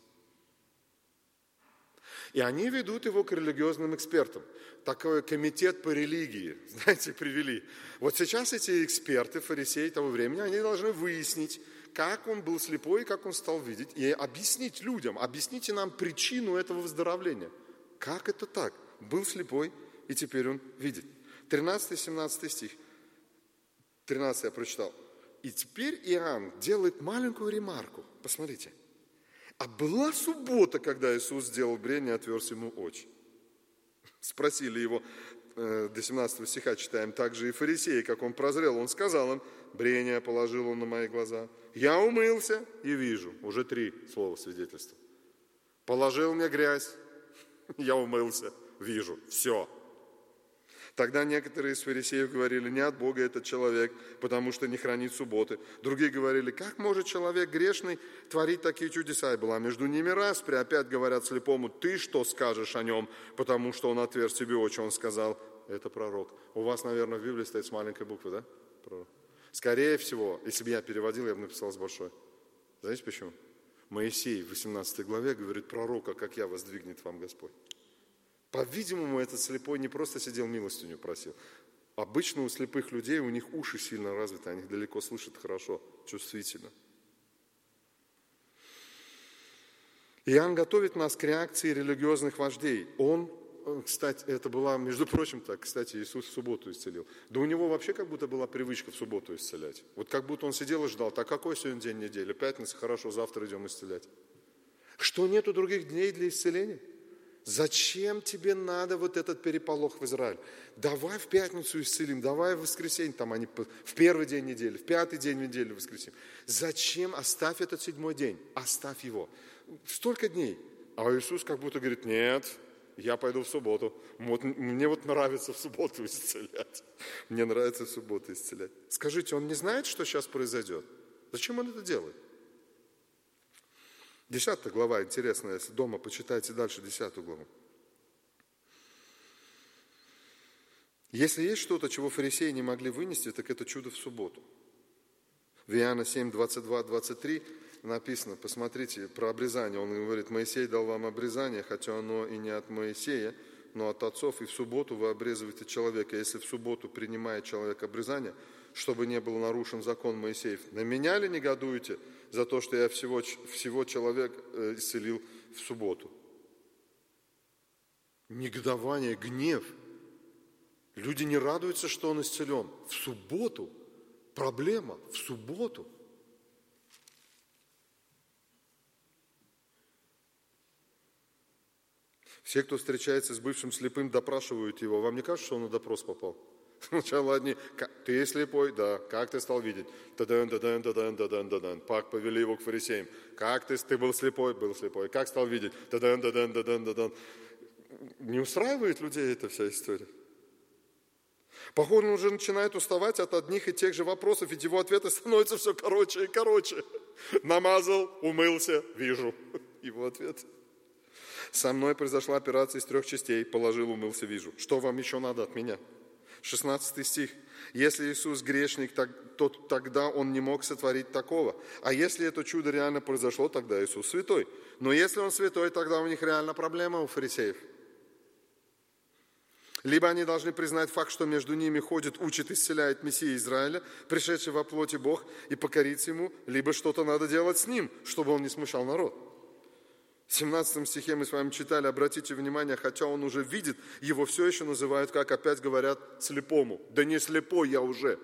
И они ведут его к религиозным экспертам. Такой комитет по религии, знаете, привели. Вот сейчас эти эксперты, фарисеи того времени, они должны выяснить, как он был слепой, как он стал видеть, и объяснить людям, объясните нам причину этого выздоровления. Как это так? Был слепой, и теперь он видит. 13-17 стих. 13 я прочитал. И теперь Иоанн делает маленькую ремарку. Посмотрите. А была суббота, когда Иисус сделал брение и отверз ему очи. Спросили его, до 17 стиха читаем, также и фарисеи, как он прозрел, он сказал им, брение положил он на мои глаза. Я умылся и вижу. Уже 3 слова свидетельства. Положил мне грязь, я умылся, вижу. Все. Тогда некоторые из фарисеев говорили, не от Бога этот человек, потому что не хранит субботы. Другие говорили, как может человек грешный творить такие чудеса? И была между ними распря. Опять говорят слепому, ты что скажешь о нем, потому что он отверз тебе очи. Он сказал, это пророк. У вас, наверное, в Библии стоит с маленькой буквы, да? Пророк. Скорее всего, если бы я переводил, я бы написал с большой. Знаете почему? Моисей в 18 главе говорит, пророка, как я воздвигнет вам Господь. По-видимому, этот слепой не просто сидел милостыню просил. Обычно у слепых людей, у них уши сильно развиты, они далеко слышат хорошо, чувствительно. Иоанн готовит нас к реакции религиозных вождей. Он, кстати, это была, между прочим, так, кстати, Иисус в субботу исцелил. Да у него вообще как будто была привычка в субботу исцелять. Вот как будто он сидел и ждал, так какой сегодня день недели? Пятница, хорошо, завтра идем исцелять. Что, нету других дней для исцеления? Зачем тебе надо вот этот переполох в Израиль? Давай в пятницу исцелим, давай в воскресенье, там они в первый день недели, в пятый день недели воскресим. Зачем? Оставь этот 7-й день, оставь его. Столько дней. А Иисус как будто говорит, нет, я пойду в субботу. Мне вот нравится в субботу исцелять. Мне нравится в субботу исцелять. Скажите, он не знает, что сейчас произойдет? Зачем он это делает? 10 глава, интересно, если дома почитайте дальше 10 главу. Если есть что-то, чего фарисеи не могли вынести, так это чудо в субботу. В Иоанна 7, 22, 23 написано, посмотрите, про обрезание. Он говорит, Моисей дал вам обрезание, хотя оно и не от Моисея, но от отцов, и в субботу вы обрезываете человека. Если в субботу принимает человек обрезание, чтобы не был нарушен закон Моисеев, на меня ли негодуете за то, что я всего человек исцелил в субботу? Негодование, гнев. Люди не радуются, что он исцелен. В субботу. Проблема в субботу. Все, кто встречается с бывшим слепым, допрашивают его. Вам не кажется, что он на допрос попал? Сначала одни, ты слепой, да, как ты стал видеть? Та-дан-та-дан-та-дан-та-дан-та-дан. Пак повели его к фарисеям. Как ты был слепой? Был слепой. Как стал видеть? Та-дан-та-дан-та-дан-та-дан. Не устраивает людей эта вся история? Походу, он уже начинает уставать от одних и тех же вопросов, ведь его ответы становятся все короче и короче. Намазал, умылся, вижу. Его ответ. Со мной произошла операция из 3 частей. Положил, умылся, вижу. Что вам еще надо от меня? 16 стих. Если Иисус грешник, то тогда Он не мог сотворить такого. А если это чудо реально произошло, тогда Иисус святой. Но если Он святой, тогда у них реально проблема у фарисеев. Либо они должны признать факт, что между ними ходит, учит, исцеляет Мессия Израиля, пришедший во плоти Бог, и покориться Ему, либо что-то надо делать с Ним, чтобы Он не смущал народ. В 17 стихе мы с вами читали, обратите внимание, хотя он уже видит, его все еще называют, как опять говорят, слепому. Да не слепой я уже.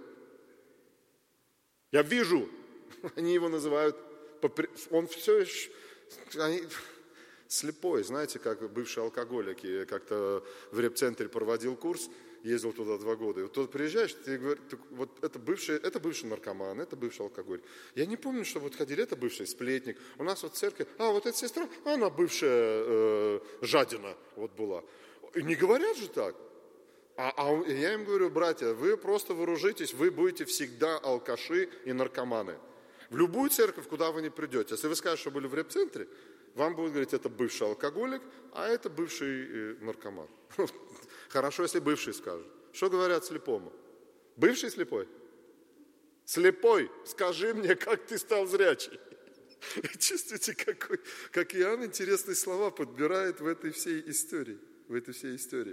Я вижу. Они его называют, он все еще слепой. Знаете, как бывший алкоголик. Я как-то в реп-центре проводил курс, ездил туда 2 года. И вот тут приезжаешь, ты говоришь, вот это бывший наркоман, это бывший алкоголик. Я не помню, что вот ходили, это бывший сплетник. У нас вот в церкви, вот эта сестра, она бывшая жадина вот была. И не говорят же так. Я им говорю, братья, вы просто вооружитесь, вы будете всегда алкаши и наркоманы. В любую церковь, куда вы не придете. Если вы скажете, что были в реп-центре, вам будут говорить, это бывший алкоголик, а это бывший наркоман. Хорошо, если бывший скажет. Что говорят слепому? Бывший слепой? Слепой, скажи мне, как ты стал зрячий. Чувствуете, как Иоанн интересные слова подбирает в этой всей истории.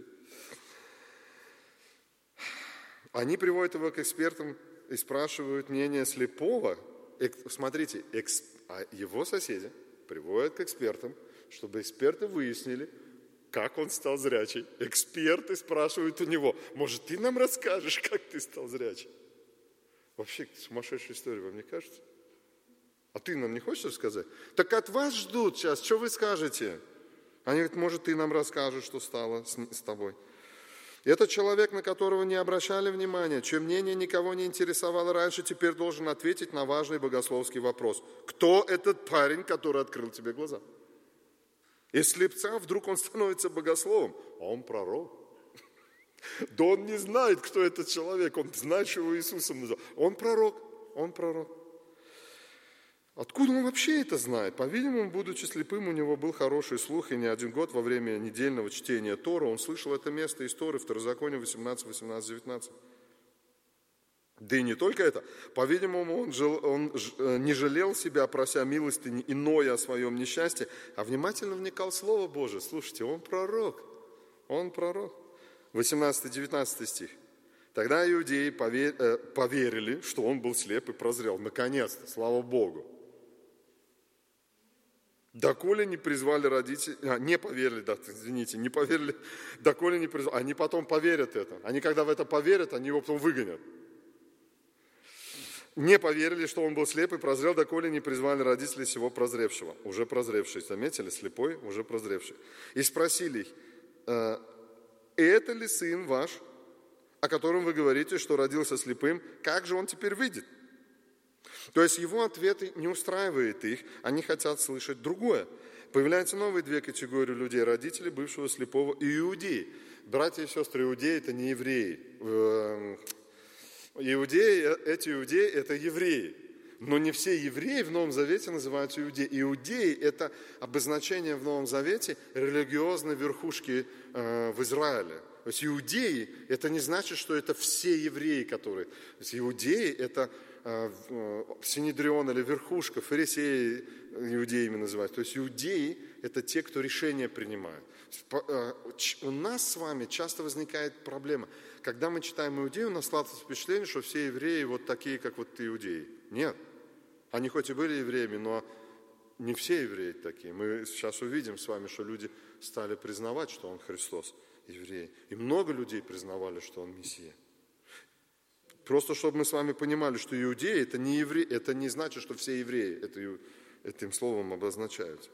Они приводят его к экспертам и спрашивают мнение слепого. Смотрите, его соседи приводят к экспертам, чтобы эксперты выяснили, как он стал зрячий. Эксперты спрашивают у него, может, ты нам расскажешь, как ты стал зрячий? Вообще сумасшедшая история, вам не кажется? А ты нам не хочешь рассказать? Так от вас ждут сейчас, что вы скажете? Они говорят, может, ты нам расскажешь, что стало с тобой. Это человек, на которого не обращали внимания, чье мнение никого не интересовало раньше, теперь должен ответить на важный богословский вопрос. Кто этот парень, который открыл тебе глаза? Из слепца вдруг он становится богословом, а он пророк. Да он не знает, кто этот человек, он знает, что его Иисусом называют. Он пророк. Откуда он вообще это знает? По-видимому, будучи слепым, у него был хороший слух, и не 1 год во время недельного чтения Тора он слышал это место из Торы, Второзаконие 18, 18, 19. Да и не только это. По-видимому, он не жалел себя, прося милостыни иное о своем несчастье, а внимательно вникал в Слово Божие. Слушайте, он пророк. 18-19 стих. Тогда иудеи поверили, что он был слеп и прозрел. Наконец-то, слава Богу. Доколе не призвали родители, не поверили, не поверили, доколе не призвали, они потом поверят это. Они когда в это поверят, они его потом выгонят. Не поверили, что он был слеп и прозрел, доколе не призвали родителей сего прозревшего. Уже прозревший, заметили, слепой, уже прозревший. И спросили их, это ли сын ваш, о котором вы говорите, что родился слепым, как же он теперь видит? То есть его ответы не устраивают их, они хотят слышать другое. Появляются новые 2 категории людей, родители бывшего слепого и иудеи. Братья и сестры, иудеи – это не евреи. Эти иудеи – это евреи. Но не все евреи в Новом Завете называются иудеи. Иудеи – это обозначение в Новом Завете религиозной верхушки в Израиле. То есть иудеи – это не значит, что это все евреи, которые… То есть иудеи – это синедрион или верхушка, фарисеи иудеями называют. То есть иудеи – это те, кто решения принимают. У нас с вами часто возникает проблема. Когда мы читаем иудею, у нас складывается впечатление, что все евреи вот такие, как вот иудеи. Нет. Они хоть и были евреями, но не все евреи такие. Мы сейчас увидим с вами, что люди стали признавать, что он Христос, еврей. И много людей признавали, что он Мессия. Просто чтобы мы с вами понимали, что иудеи – это не евреи, это не значит, что все евреи этим словом обозначаются.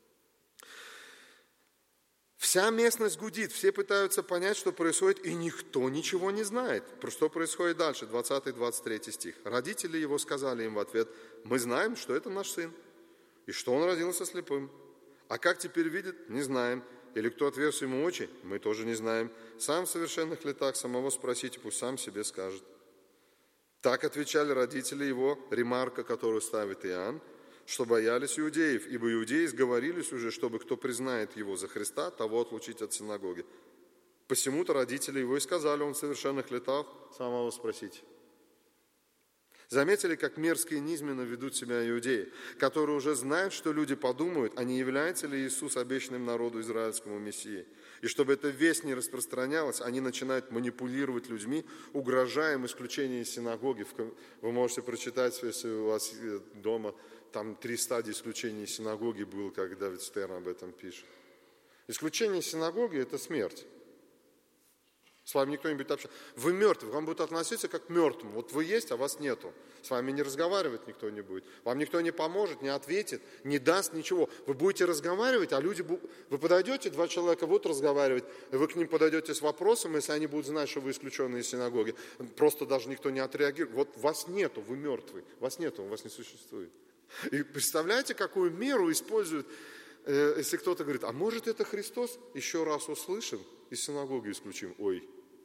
Вся местность гудит, все пытаются понять, что происходит, и никто ничего не знает. Что происходит дальше, 20-23 стих. Родители его сказали им в ответ, мы знаем, что это наш сын, и что он родился слепым. А как теперь видит, не знаем. Или кто отверз ему очи, мы тоже не знаем. Сам в совершенных летах самого спросите, пусть сам себе скажет. Так отвечали родители его, ремарка, которую ставит Иоанн, что боялись иудеев, ибо иудеи сговорились уже, чтобы кто признает его за Христа, того отлучить от синагоги. Посему-то родители его и сказали, он в совершенных летах, самого спросить. Заметили, как мерзко и низменно ведут себя иудеи, которые уже знают, что люди подумают, а не является ли Иисус обещанным народу израильскому Мессией. И чтобы эта весть не распространялась, они начинают манипулировать людьми, угрожая им исключением из синагоги. Вы можете прочитать, если у вас дома, там 3 стадии исключения из синагоги было, как Давид Стерн об этом пишет. Исключение из синагоги – это смерть. С вами никто не будет общаться. Вы мертвы, вам будут относиться как к мертвым. Вот вы есть, а вас нету. С вами не разговаривать никто не будет. Вам никто не поможет, не ответит, не даст ничего. Вы будете разговаривать, а люди... Вы подойдете, 2 человека будут разговаривать, и вы к ним подойдете с вопросом, если они будут знать, что вы исключены из синагоги. Просто даже никто не отреагирует. Вот вас нету, вы мертвы. Вас нету, вас не существует. И представляете, какую меру используют, если кто-то говорит, а может это Христос? Еще раз услышим, из синагоги исключим. Ой.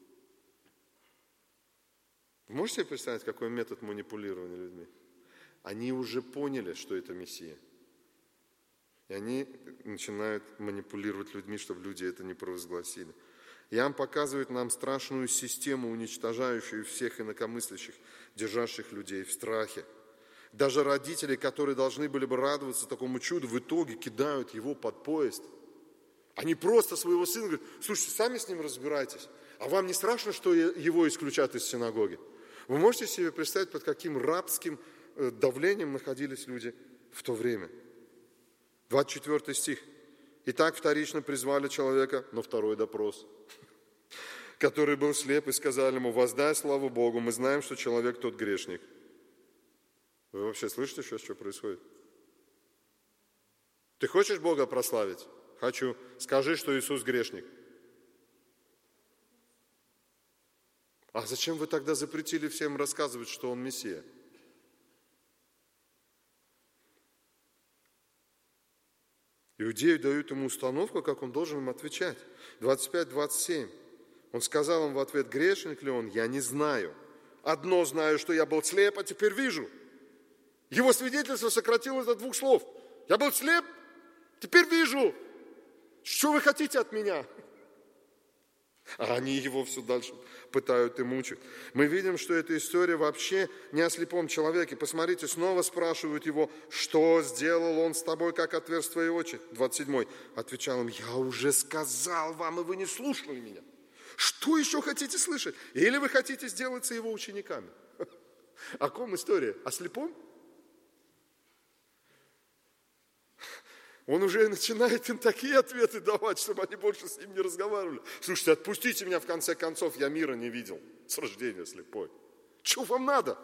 Вы можете себе представить, какой метод манипулирования людьми? Они уже поняли, что это Мессия. И они начинают манипулировать людьми, чтобы люди это не провозгласили. Иоанн показывает нам страшную систему, уничтожающую всех инакомыслящих, держащих людей в страхе. Даже родители, которые должны были бы радоваться такому чуду, в итоге кидают его под поезд. Они просто своего сына говорят, слушайте, сами с ним разбирайтесь. А вам не страшно, что его исключат из синагоги? Вы можете себе представить, под каким рабским давлением находились люди в то время? 24 стих. Итак, вторично призвали человека на второй допрос, который был слеп, и сказали ему, воздай славу Богу, мы знаем, что человек тот грешник. Вы вообще слышите сейчас, что происходит? Ты хочешь Бога прославить? Хочу. Скажи, что Иисус грешник. А зачем вы тогда запретили всем рассказывать, что Он Мессия? Иудеи дают ему установку, как он должен им отвечать. 25-27. Он сказал им в ответ, грешник ли он? Я не знаю. Одно знаю, что я был слеп, а теперь вижу. Его свидетельство сократилось до 2 слов. Я был слеп, теперь вижу. Что вы хотите от меня? А они его все дальше пытают и мучают. Мы видим, что эта история вообще не о слепом человеке. Посмотрите, снова спрашивают его, что сделал он с тобой, как отверз твои очи. 27. Отвечал им, я уже сказал вам, и вы не слушали меня. Что еще хотите слышать? Или вы хотите сделаться его учениками? О ком история? О слепом? Он уже начинает им такие ответы давать, чтобы они больше с ним не разговаривали. Слушайте, отпустите меня в конце концов, я мира не видел. С рождения слепой. Чего вам надо?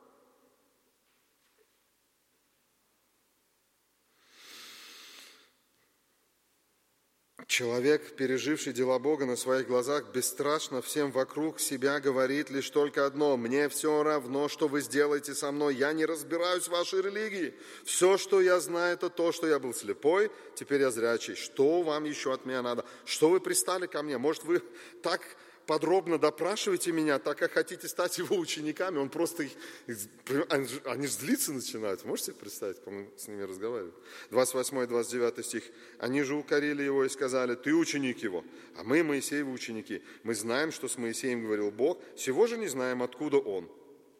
Человек, переживший дела Бога на своих глазах, бесстрашно всем вокруг себя говорит лишь только одно. Мне все равно, что вы сделаете со мной. Я не разбираюсь в вашей религии. Все, что я знаю, это то, что я был слепой, теперь я зрячий. Что вам еще от меня надо? Что вы пристали ко мне? Может, вы так подробно допрашиваете меня, так как хотите стать его учениками? Он просто они же злиться начинают. Можете себе представить, как он с ними разговаривает? 28-29 стих. Они же укорили его и сказали, ты ученик его, а мы Моисеевы ученики. Мы знаем, что с Моисеем говорил Бог, сего же не знаем, откуда он.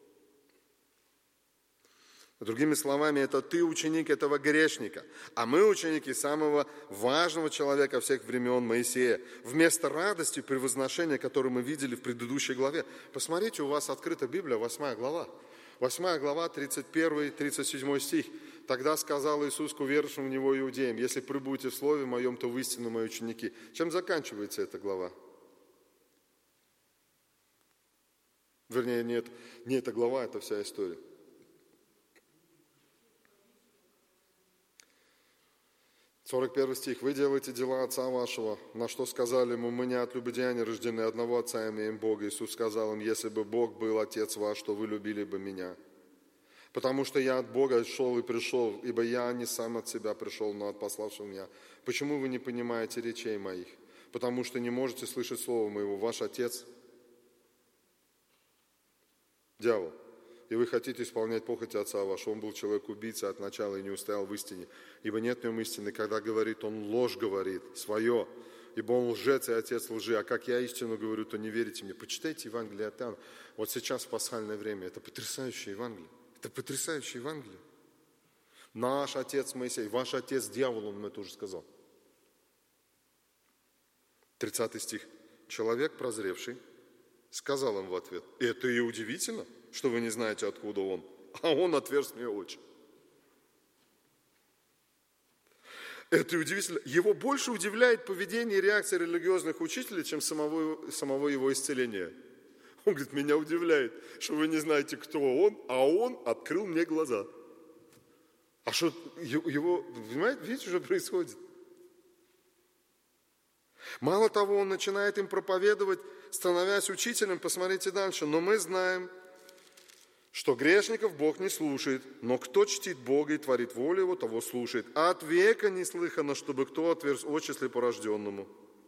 Другими словами, это ты ученик этого грешника, а мы ученики самого важного человека всех времен, Моисея. Вместо радости превозношения, которое мы видели в предыдущей главе. Посмотрите, у вас открыта Библия, 8 глава. 8 глава, 31-37 стих. Тогда сказал Иисус к уверовавшим в Него иудеям, если пребудете в Слове Моем, то вы истинно Мои ученики. Чем заканчивается эта глава? Вернее, не эта глава, это вся история. 41 стих. «Вы делаете дела отца вашего, на что сказали ему, мы не от любодеяния рождены, одного отца имеем Бога». Иисус сказал им, если бы Бог был отец ваш, то вы любили бы меня. Потому что я от Бога шел и пришел, ибо я не сам от себя пришел, но от пославшего меня. Почему вы не понимаете речей моих? Потому что не можете слышать слова моего. Ваш отец – дьявол. и вы хотите исполнять похоти отца вашего. Он был человек-убийца от начала и не устоял в истине, ибо нет в нем истины. Когда говорит, он ложь говорит, свое, ибо он лжец и отец лжи. А как я истину говорю, то не верите мне». Почитайте Евангелие от Иоанна. Вот сейчас в пасхальное время. Это потрясающее Евангелие. Это потрясающее Евангелие. Наш отец Моисей, ваш отец дьявол, он это уже сказал. 30 стих. «Человек, прозревший, сказал им в ответ: это и удивительно, что вы не знаете, откуда он, а он отверз мне очи». Это и удивительно. Его больше удивляет поведение и реакция религиозных учителей, чем самого его исцеления. Он говорит: меня удивляет, что вы не знаете, кто он, а он открыл мне глаза. А что его, понимаете, видите, что происходит? Мало того, он начинает им проповедовать, становясь учителем, посмотрите дальше. «Но мы знаем, что грешников Бог не слушает, но кто чтит Бога и творит волю Его, того слушает. А от века не слыхано, чтобы кто отверз очи слепорожденному.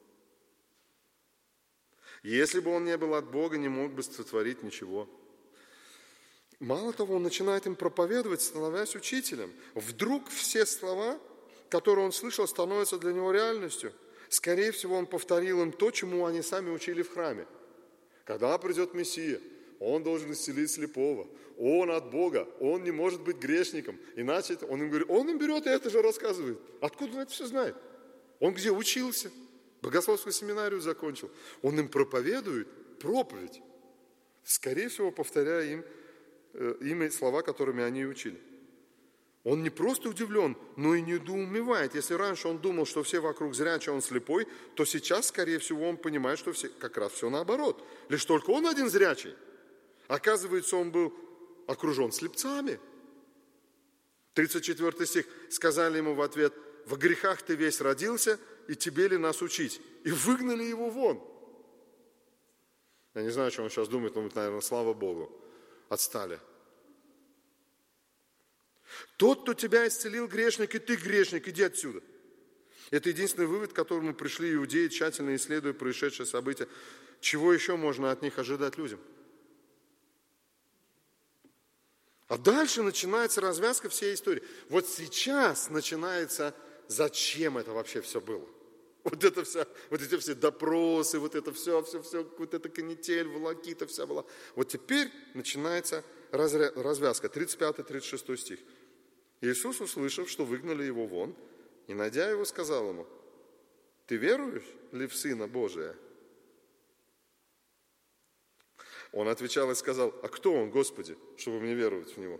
Если бы он не был от Бога, не мог бы сотворить ничего». Мало того, он начинает им проповедовать, становясь учителем. Вдруг все слова, которые он слышал, становятся для него реальностью. Скорее всего, он повторил им то, чему они сами учили в храме. Когда придет Мессия, он должен исцелить слепого. Он от Бога, он не может быть грешником. Иначе он им говорит, он им берет и это же рассказывает. Откуда он это все знает? Он где учился? Богословскую семинарию закончил. Он им проповедует проповедь. Скорее всего, повторяя им слова, которыми они учили. Он не просто удивлен, но и недоумевает. Если раньше он думал, что все вокруг зрячие, он слепой, то сейчас, скорее всего, он понимает, что все, как раз все наоборот. Лишь только он один зрячий. Оказывается, он был окружен слепцами. 34 стих. Сказали ему в ответ: во грехах ты весь родился, и тебе ли нас учить? И выгнали его вон. Я не знаю, что он сейчас думает, но, наверное, слава Богу. Отстали. Тот, кто тебя исцелил, грешник, и ты грешник, иди отсюда. Это единственный вывод, к которому пришли иудеи, тщательно исследуя происшедшие события. Чего еще можно от них ожидать людям? А дальше начинается развязка всей истории. Вот сейчас начинается, зачем это вообще все было. Вот эти все допросы, вот это все, вот эта канитель, волокита вся была. Вот теперь начинается развязка. 35-36 стих. Иисус, услышав, что выгнали его вон, и, найдя его, сказал ему: ты веруешь ли в Сына Божия? Он отвечал и сказал: а кто он, Господи, чтобы мне веровать в Него?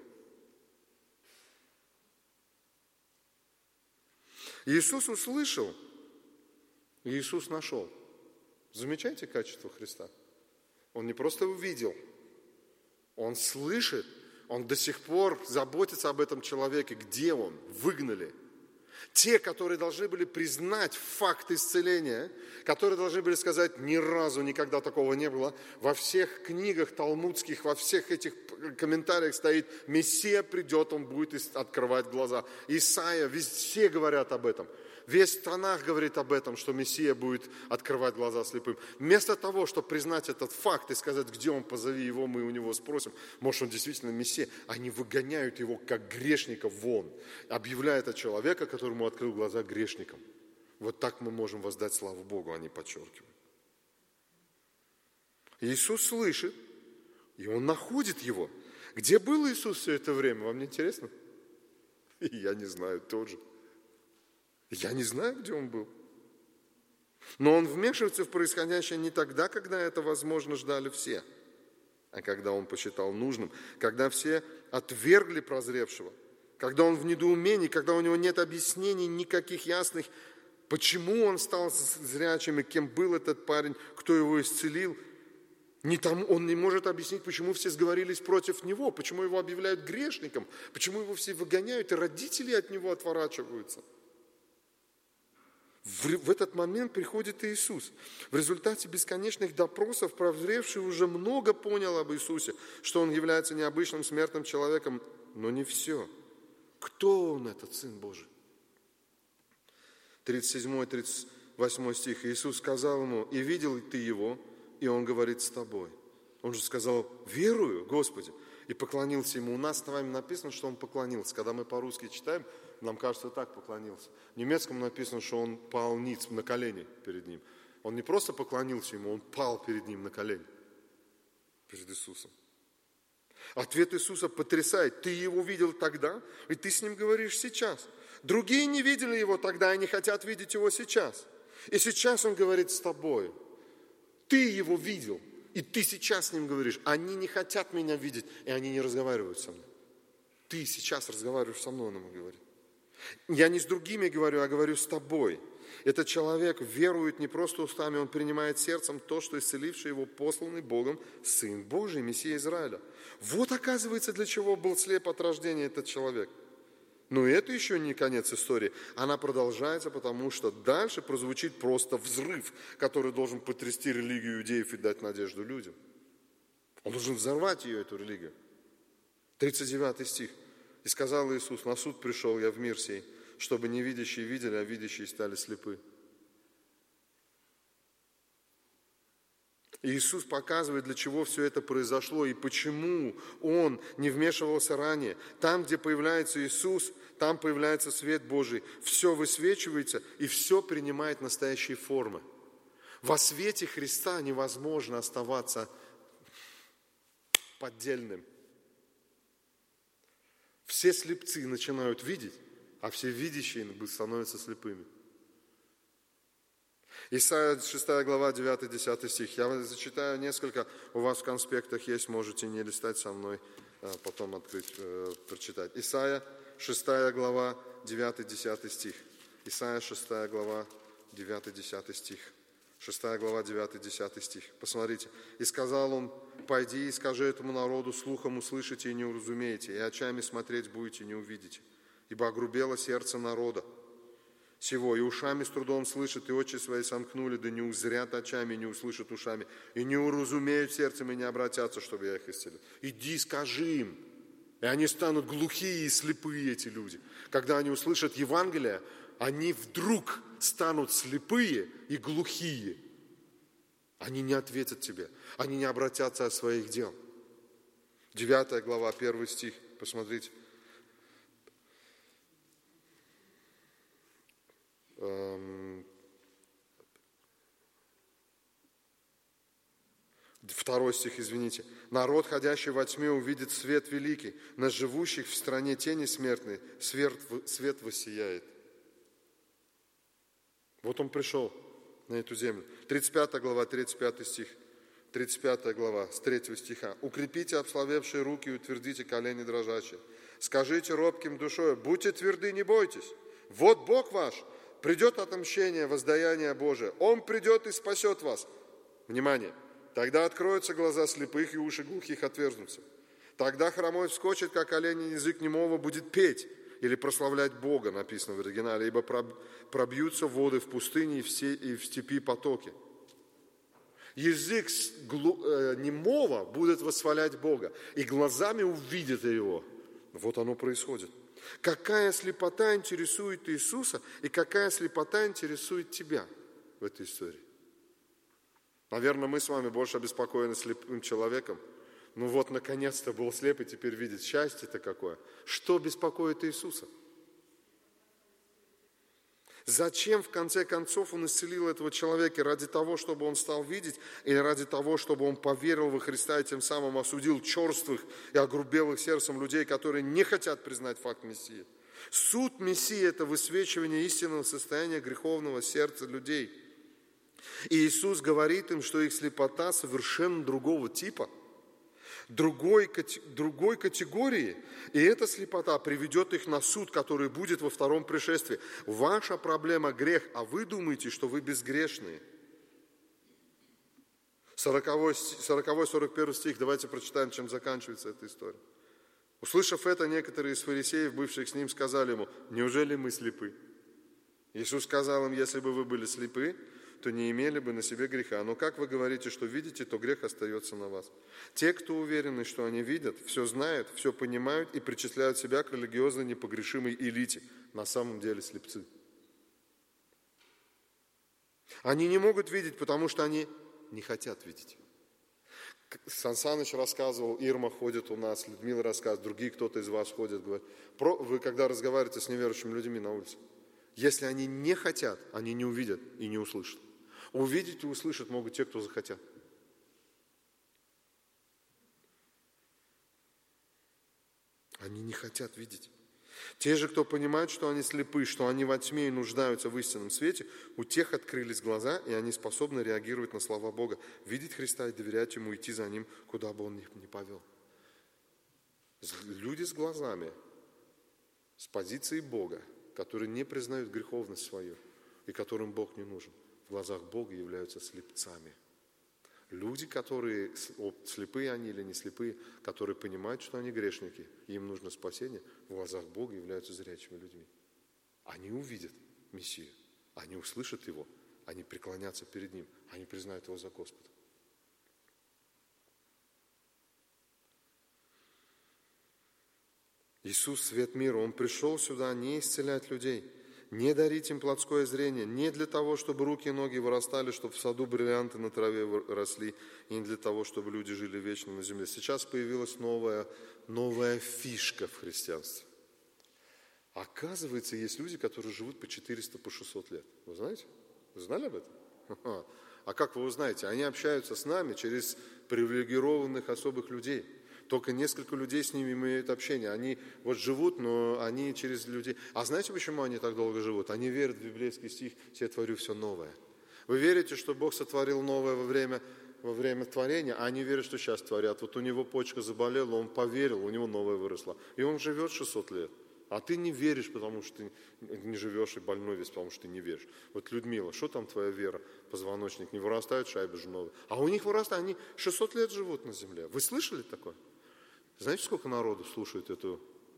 Иисус услышал, и Иисус нашел. Замечайте качество Христа. Он не просто увидел, он слышит, он до сих пор заботится об этом человеке. Где он? Выгнали. Те, которые должны были признать факт исцеления, которые должны были сказать: ни разу никогда такого не было. Во всех книгах талмудских, во всех этих комментариях стоит: Мессия придет, он будет открывать глаза. Исайя, все говорят об этом. Весь Танах говорит об этом, что Мессия будет открывать глаза слепым. Вместо того, чтобы признать этот факт и сказать: где он, позови его, мы у него спросим, может, он действительно Мессия, они выгоняют его как грешника вон, объявляют от человека, которому открыл глаза, грешником. Вот так мы можем воздать славу Богу, они подчеркивают. Иисус слышит, и он находит его. Где был Иисус все это время? Вам не интересно? Я не знаю тоже. Я не знаю, где он был. Но он вмешивается в происходящее не тогда, когда это, возможно, ждали все, а когда он посчитал нужным, когда все отвергли прозревшего, когда он в недоумении, когда у него нет объяснений никаких ясных, почему он стал зрячим и кем был этот парень, кто его исцелил. Он не может объяснить, почему все сговорились против него, почему его объявляют грешником, почему его все выгоняют, и родители от него отворачиваются. В этот момент приходит Иисус. В результате бесконечных допросов прозревший уже много понял об Иисусе, что он является необычным смертным человеком, но не все. Кто он, этот Сын Божий? 37-38 стих. Иисус сказал ему: и видел ты его, и он говорит с тобой. Он же сказал: верую, Господи. и поклонился ему. У нас с вами написано, что он поклонился. Когда мы по-русски читаем, нам кажется, так поклонился. В немецком написано, что он пал ниц, на колени перед ним. Он не просто поклонился ему, он пал перед ним на колени, перед Иисусом. Ответ Иисуса потрясает. Ты его видел тогда, и ты с ним говоришь сейчас. Другие не видели его тогда и не хотят видеть его сейчас. И сейчас он говорит с тобой. Ты его видел, и ты сейчас с ним говоришь. Они не хотят меня видеть, и они не разговаривают со мной. Ты сейчас разговариваешь со мной, он ему говорит. Я не с другими говорю, а говорю с тобой. Этот человек верует не просто устами, он принимает сердцем то, что исцеливший его посланный Богом Сын Божий, Мессия Израиля. Вот, оказывается, для чего был слеп от рождения этот человек. Но это еще не конец истории. Она продолжается, потому что дальше прозвучит просто взрыв, который должен потрясти религию иудеев и дать надежду людям. Он должен взорвать ее, эту религию. 39 стих. «И сказал Иисус, на суд пришел я в мир сей, чтобы невидящие видели, а видящие стали слепы». И Иисус показывает, для чего все это произошло и почему Он не вмешивался ранее. Там, где появляется Иисус, там появляется свет Божий. Все высвечивается и все принимает настоящие формы. Во свете Христа невозможно оставаться поддельным. Все слепцы начинают видеть, а все видящие становятся слепыми. Исайя 6 глава 9-10 стих. Я зачитаю несколько, у вас в конспектах есть, можете не листать со мной, потом открыть, прочитать. Исайя 6 глава 9-10 стих. Исайя 6 глава 9-10 стих. 6 глава 9-10 стих. Посмотрите. «И сказал он, пойди и скажи этому народу, слухом услышите и не уразумеете, и очами смотреть будете и не увидите. Ибо огрубело сердце народа сего, и ушами с трудом слышат, и очи свои сомкнули, да не узрят очами, и не услышат ушами, и не уразумеют сердцем, и не обратятся, чтобы я их исцелил». Иди, скажи им. И они станут глухие и слепые, эти люди. Когда они услышат Евангелие, они вдруг станут слепые и глухие. Они не ответят тебе, они не обратятся от своих дел. 9 глава, 1 стих, посмотрите. Второй стих, извините. «Народ, ходящий во тьме, увидит свет великий. На живущих в стране тени смертной свет воссияет». Вот он пришел на эту землю. 35 глава, 35 стих. 35 глава, с 3 стиха. «Укрепите обслабевшие руки и утвердите колени дрожащие. Скажите робким душою, будьте тверды, не бойтесь. Вот Бог ваш, придет отмщение, воздаяние Божие. Он придет и спасет вас». Внимание! «Тогда откроются глаза слепых, и уши глухих отверзнутся. Тогда хромой вскочит, как олень, и язык немого будет петь» или прославлять Бога, написано в оригинале, «ибо пробьются воды в пустыне и в степи потоки». Язык немого будет восхвалять Бога, и глазами увидит его. Вот оно происходит. Какая слепота интересует Иисуса, и какая слепота интересует тебя в этой истории? Наверное, мы с вами больше обеспокоены слепым человеком. Ну вот, наконец-то был слеп и теперь видит. Счастье-то какое. Что беспокоит Иисуса? Зачем, в конце концов, Он исцелил этого человека? Ради того, чтобы он стал видеть, или ради того, чтобы он поверил во Христа и тем самым осудил черствых и огрубелых сердцем людей, которые не хотят признать факт Мессии? Суд Мессии – это высвечивание истинного состояния греховного сердца людей. И Иисус говорит им, что их слепота совершенно другого типа, другой категории. И эта слепота приведет их на суд, который будет во втором пришествии. Ваша проблема – грех, а вы думаете, что вы безгрешные. 40-41 стих, давайте прочитаем, чем заканчивается эта история. «Услышав это, некоторые из фарисеев, бывших с ним, сказали ему, неужели мы слепы? Иисус сказал им, если бы вы были слепы, то не имели бы на себе греха. Но как вы говорите, что видите, то грех остается на вас. Те, кто уверены, что они видят, все знают, все понимают и причисляют себя к религиозной непогрешимой элите, на самом деле слепцы. Они не могут видеть, потому что они не хотят видеть. Сан Саныч рассказывал, Ирма ходит у нас, Людмила рассказывает, другие кто-то из вас ходит, говорит. Вы когда разговариваете с неверующими людьми на улице, если они не хотят, они не увидят и не услышат. Увидеть и услышать могут те, кто захотят. Они не хотят видеть. Те же, кто понимают, что они слепы, что они во тьме и нуждаются в истинном свете, у тех открылись глаза, и они способны реагировать на слова Бога, видеть Христа и доверять Ему, идти за Ним, куда бы Он их ни повел. Люди с глазами, с позиции Бога, которые не признают греховность свою и которым Бог не нужен, в глазах Бога являются слепцами. Люди, которые, слепые они или не слепые, которые понимают, что они грешники, и им нужно спасение, в глазах Бога являются зрячими людьми. Они увидят Мессию, они услышат Его, они преклонятся перед Ним, они признают Его за Господа. Иисус – свет мира, Он пришел сюда не исцелять людей, не дарить им плотское зрение, не для того, чтобы руки и ноги вырастали, чтобы в саду бриллианты на траве росли, и не для того, чтобы люди жили вечно на земле. Сейчас появилась новая фишка в христианстве. Оказывается, есть люди, которые живут по 400, по 600 лет. Вы знаете? Вы знали об этом? А как вы узнаете? Они общаются с нами через привилегированных особых людей. Только несколько людей с ними имеют общение. Они вот живут, но они через людей. А знаете, почему они так долго живут? Они верят в библейский стих «Я творю все новое». Вы верите, что Бог сотворил новое во время творения, а они верят, что сейчас творят. Вот у него почка заболела, он поверил, у него новое выросло. И он живет 600 лет. А ты не веришь, потому что ты не живешь, и больной весь, потому что ты не веришь. Вот, Людмила, что там твоя вера? Позвоночник не вырастают, шайбы же новые. А у них вырастают, они 600 лет живут на земле. Вы слышали такое? Знаете, сколько народу слушает эту?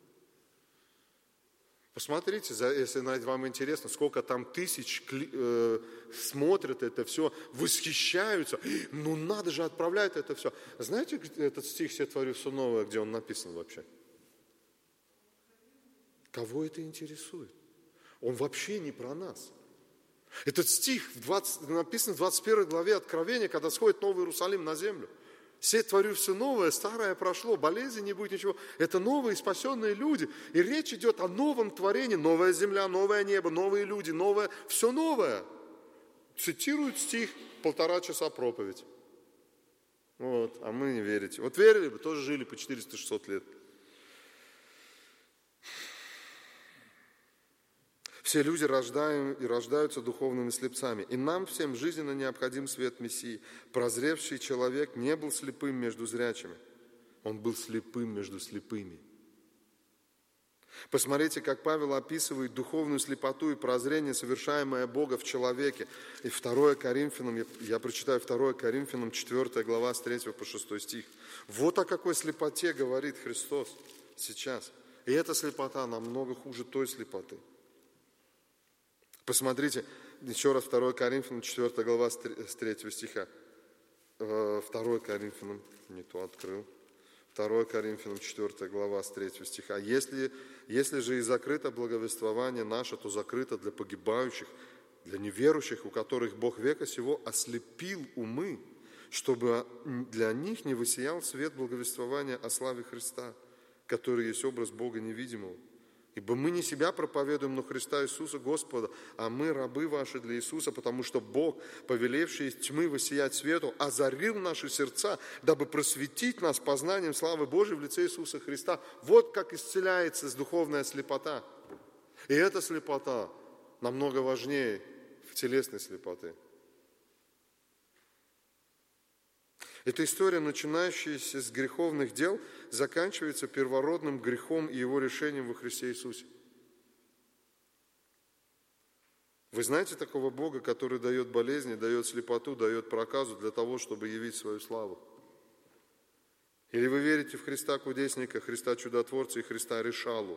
Посмотрите, если вам интересно, сколько там тысяч смотрят это все, восхищаются. Ну надо же, отправляют это все. Знаете, этот стих «Я творю все новое», где он написан вообще? Кого это интересует? Он вообще не про нас. Этот стих написан в 21 главе Откровения, когда сходит Новый Иерусалим на землю. «Се творю все новое, старое прошло, болезни не будет, ничего». Это новые спасенные люди. И речь идет о новом творении. Новая земля, новое небо, новые люди, новое, все новое. Цитируют стих, 1,5 часа проповедь. Вот, а мы не верите. Вот верили бы, тоже жили по 400-600 лет. Все люди рождаются духовными слепцами. И нам всем жизненно необходим свет Мессии. Прозревший человек не был слепым между зрячими. Он был слепым между слепыми. Посмотрите, как Павел описывает духовную слепоту и прозрение, совершаемое Бога в человеке. И 2 Коринфянам, я прочитаю 2 Коринфянам, 4 глава, с 3 по 6 стих. Вот о какой слепоте говорит Христос сейчас. И эта слепота намного хуже той слепоты. Посмотрите, еще раз 2 Коринфянам, 4 глава, с 3 стиха. 2 Коринфянам, не то открыл. 2 Коринфянам, 4 глава, с 3 стиха. Если же и закрыто благовествование наше, то закрыто для погибающих, для неверующих, у которых Бог века сего ослепил умы, чтобы для них не воссиял свет благовествования о славе Христа, который есть образ Бога невидимого. Ибо мы не себя проповедуем, но Христа Иисуса Господа, а мы рабы ваши для Иисуса, потому что Бог, повелевший из тьмы воссиять свету, озарил наши сердца, дабы просветить нас познанием славы Божией в лице Иисуса Христа. Вот как исцеляется духовная слепота. И эта слепота намного важнее телесной слепоты. Эта история, начинающаяся с греховных дел, заканчивается первородным грехом и его решением во Христе Иисусе. Вы знаете такого Бога, который дает болезни, дает слепоту, дает проказу для того, чтобы явить свою славу? Или вы верите в Христа Кудесника, Христа Чудотворца и Христа Решалу?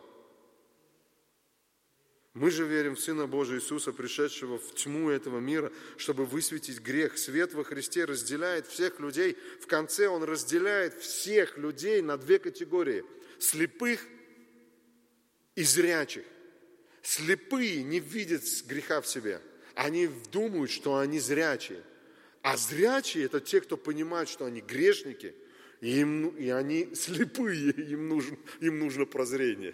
Мы же верим в Сына Божия Иисуса, пришедшего в тьму этого мира, чтобы высветить грех. Свет во Христе разделяет всех людей. В конце Он разделяет всех людей на две категории. Слепых и зрячих. Слепые не видят греха в себе. Они думают, что они зрячие. А зрячие – это те, кто понимают, что они грешники, и они слепые, им нужно прозрение.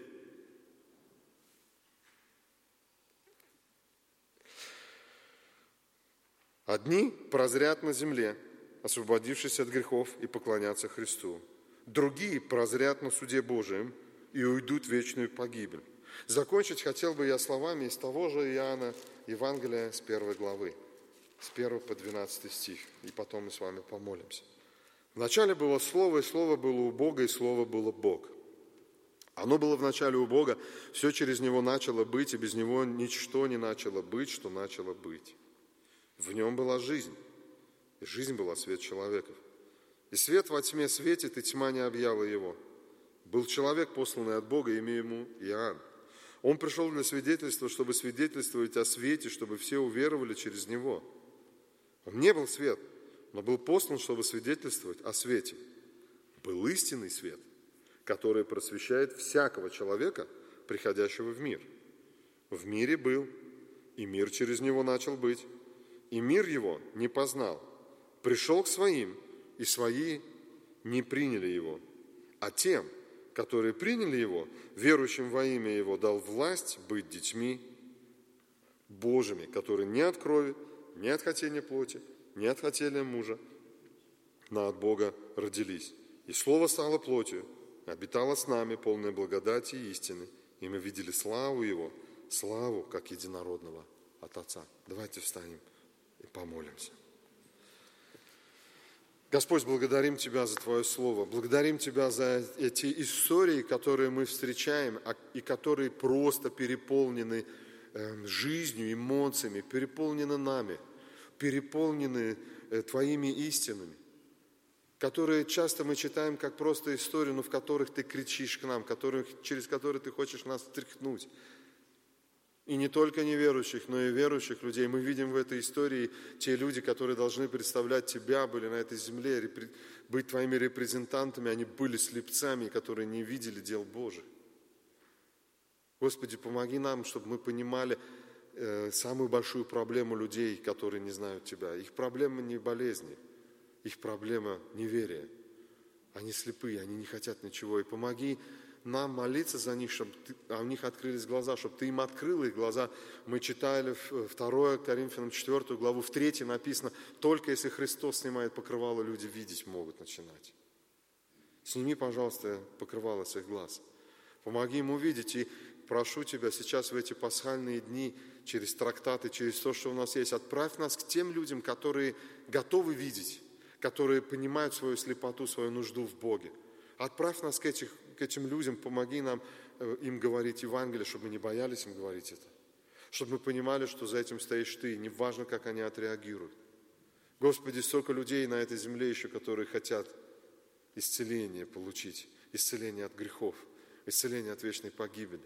Одни прозрят на земле, освободившись от грехов, и поклонятся Христу. Другие прозрят на суде Божием и уйдут в вечную погибель. Закончить хотел бы я словами из того же Иоанна, Евангелия с 1 главы, с 1 по 12 стих, и потом мы с вами помолимся. Вначале было Слово, и Слово было у Бога, и Слово было Бог. Оно было вначале у Бога, все через Него начало быть, и без Него ничто не начало быть, что начало быть. В Нем была жизнь, и жизнь была свет человеков. И свет во тьме светит, и тьма не объяла его. Был человек, посланный от Бога, имя ему Иоанн. Он пришел для свидетельства, чтобы свидетельствовать о свете, чтобы все уверовали через него. Он не был свет, но был послан, чтобы свидетельствовать о свете. Был истинный свет, который просвещает всякого человека, приходящего в мир. В мире был, и мир через него начал быть, и мир его не познал. Пришел к своим, и свои не приняли его. А тем, которые приняли его, верующим во имя его, дал власть быть детьми Божьими, которые не от крови, не от хотения плоти, не от хотения мужа, но от Бога родились. И Слово стало плотью, обитало с нами, полное благодати и истины, и мы видели славу Его, славу, как единородного от Отца. Давайте встанем и помолимся. Господь, благодарим Тебя за Твое Слово, благодарим Тебя за эти истории, которые мы встречаем, и которые просто переполнены жизнью, эмоциями, переполнены нами, переполнены Твоими истинами, которые часто мы читаем как просто историю, но в которых Ты кричишь к нам, через которые Ты хочешь нас встряхнуть. И не только неверующих, но и верующих людей. Мы видим в этой истории те люди, которые должны представлять Тебя, были на этой земле, быть Твоими репрезентантами, они были слепцами, которые не видели дел Божьих. Господи, помоги нам, чтобы мы понимали самую большую проблему людей, которые не знают Тебя. Их проблема не болезни, их проблема неверия. Они слепые, они не хотят ничего. И помоги нам молиться за них, чтобы у них открылись глаза, чтобы Ты им открыл их глаза. Мы читали 2 Коринфянам 4 главу, в 3 написано, только если Христос снимает покрывало, люди видеть могут начинать. Сними, пожалуйста, покрывало с их глаз. Помоги им увидеть. И прошу Тебя сейчас в эти пасхальные дни, через трактаты, через то, что у нас есть, отправь нас к тем людям, которые готовы видеть, которые понимают свою слепоту, свою нужду в Боге. Отправь нас к этим людям, помоги нам им говорить Евангелие, чтобы мы не боялись им говорить это. Чтобы мы понимали, что за этим стоишь Ты, не важно, как они отреагируют. Господи, столько людей на этой земле еще, которые хотят исцеление получить, исцеление от грехов, исцеление от вечной погибели.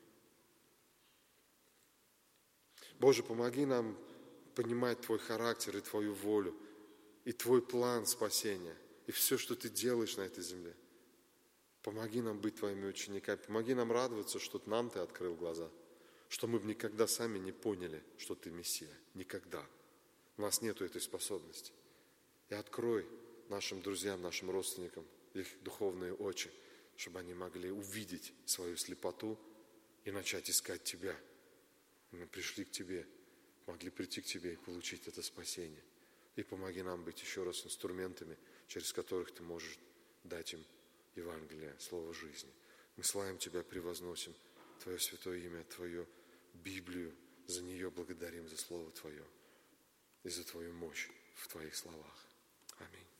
Боже, помоги нам понимать Твой характер и Твою волю, и Твой план спасения, и все, что Ты делаешь на этой земле. Помоги нам быть Твоими учениками, помоги нам радоваться, что нам Ты открыл глаза, что мы бы никогда сами не поняли, что Ты Мессия. Никогда. У нас нет этой способности. И открой нашим друзьям, нашим родственникам их духовные очи, чтобы они могли увидеть свою слепоту и начать искать Тебя. И мы пришли к Тебе, могли прийти к Тебе и получить это спасение. И помоги нам быть еще раз инструментами, через которых Ты можешь дать им Евангелие, Слово жизни. Мы славим Тебя, превозносим Твое святое имя, Твою Библию. За нее благодарим, за Слово Твое и за Твою мощь в Твоих словах. Аминь.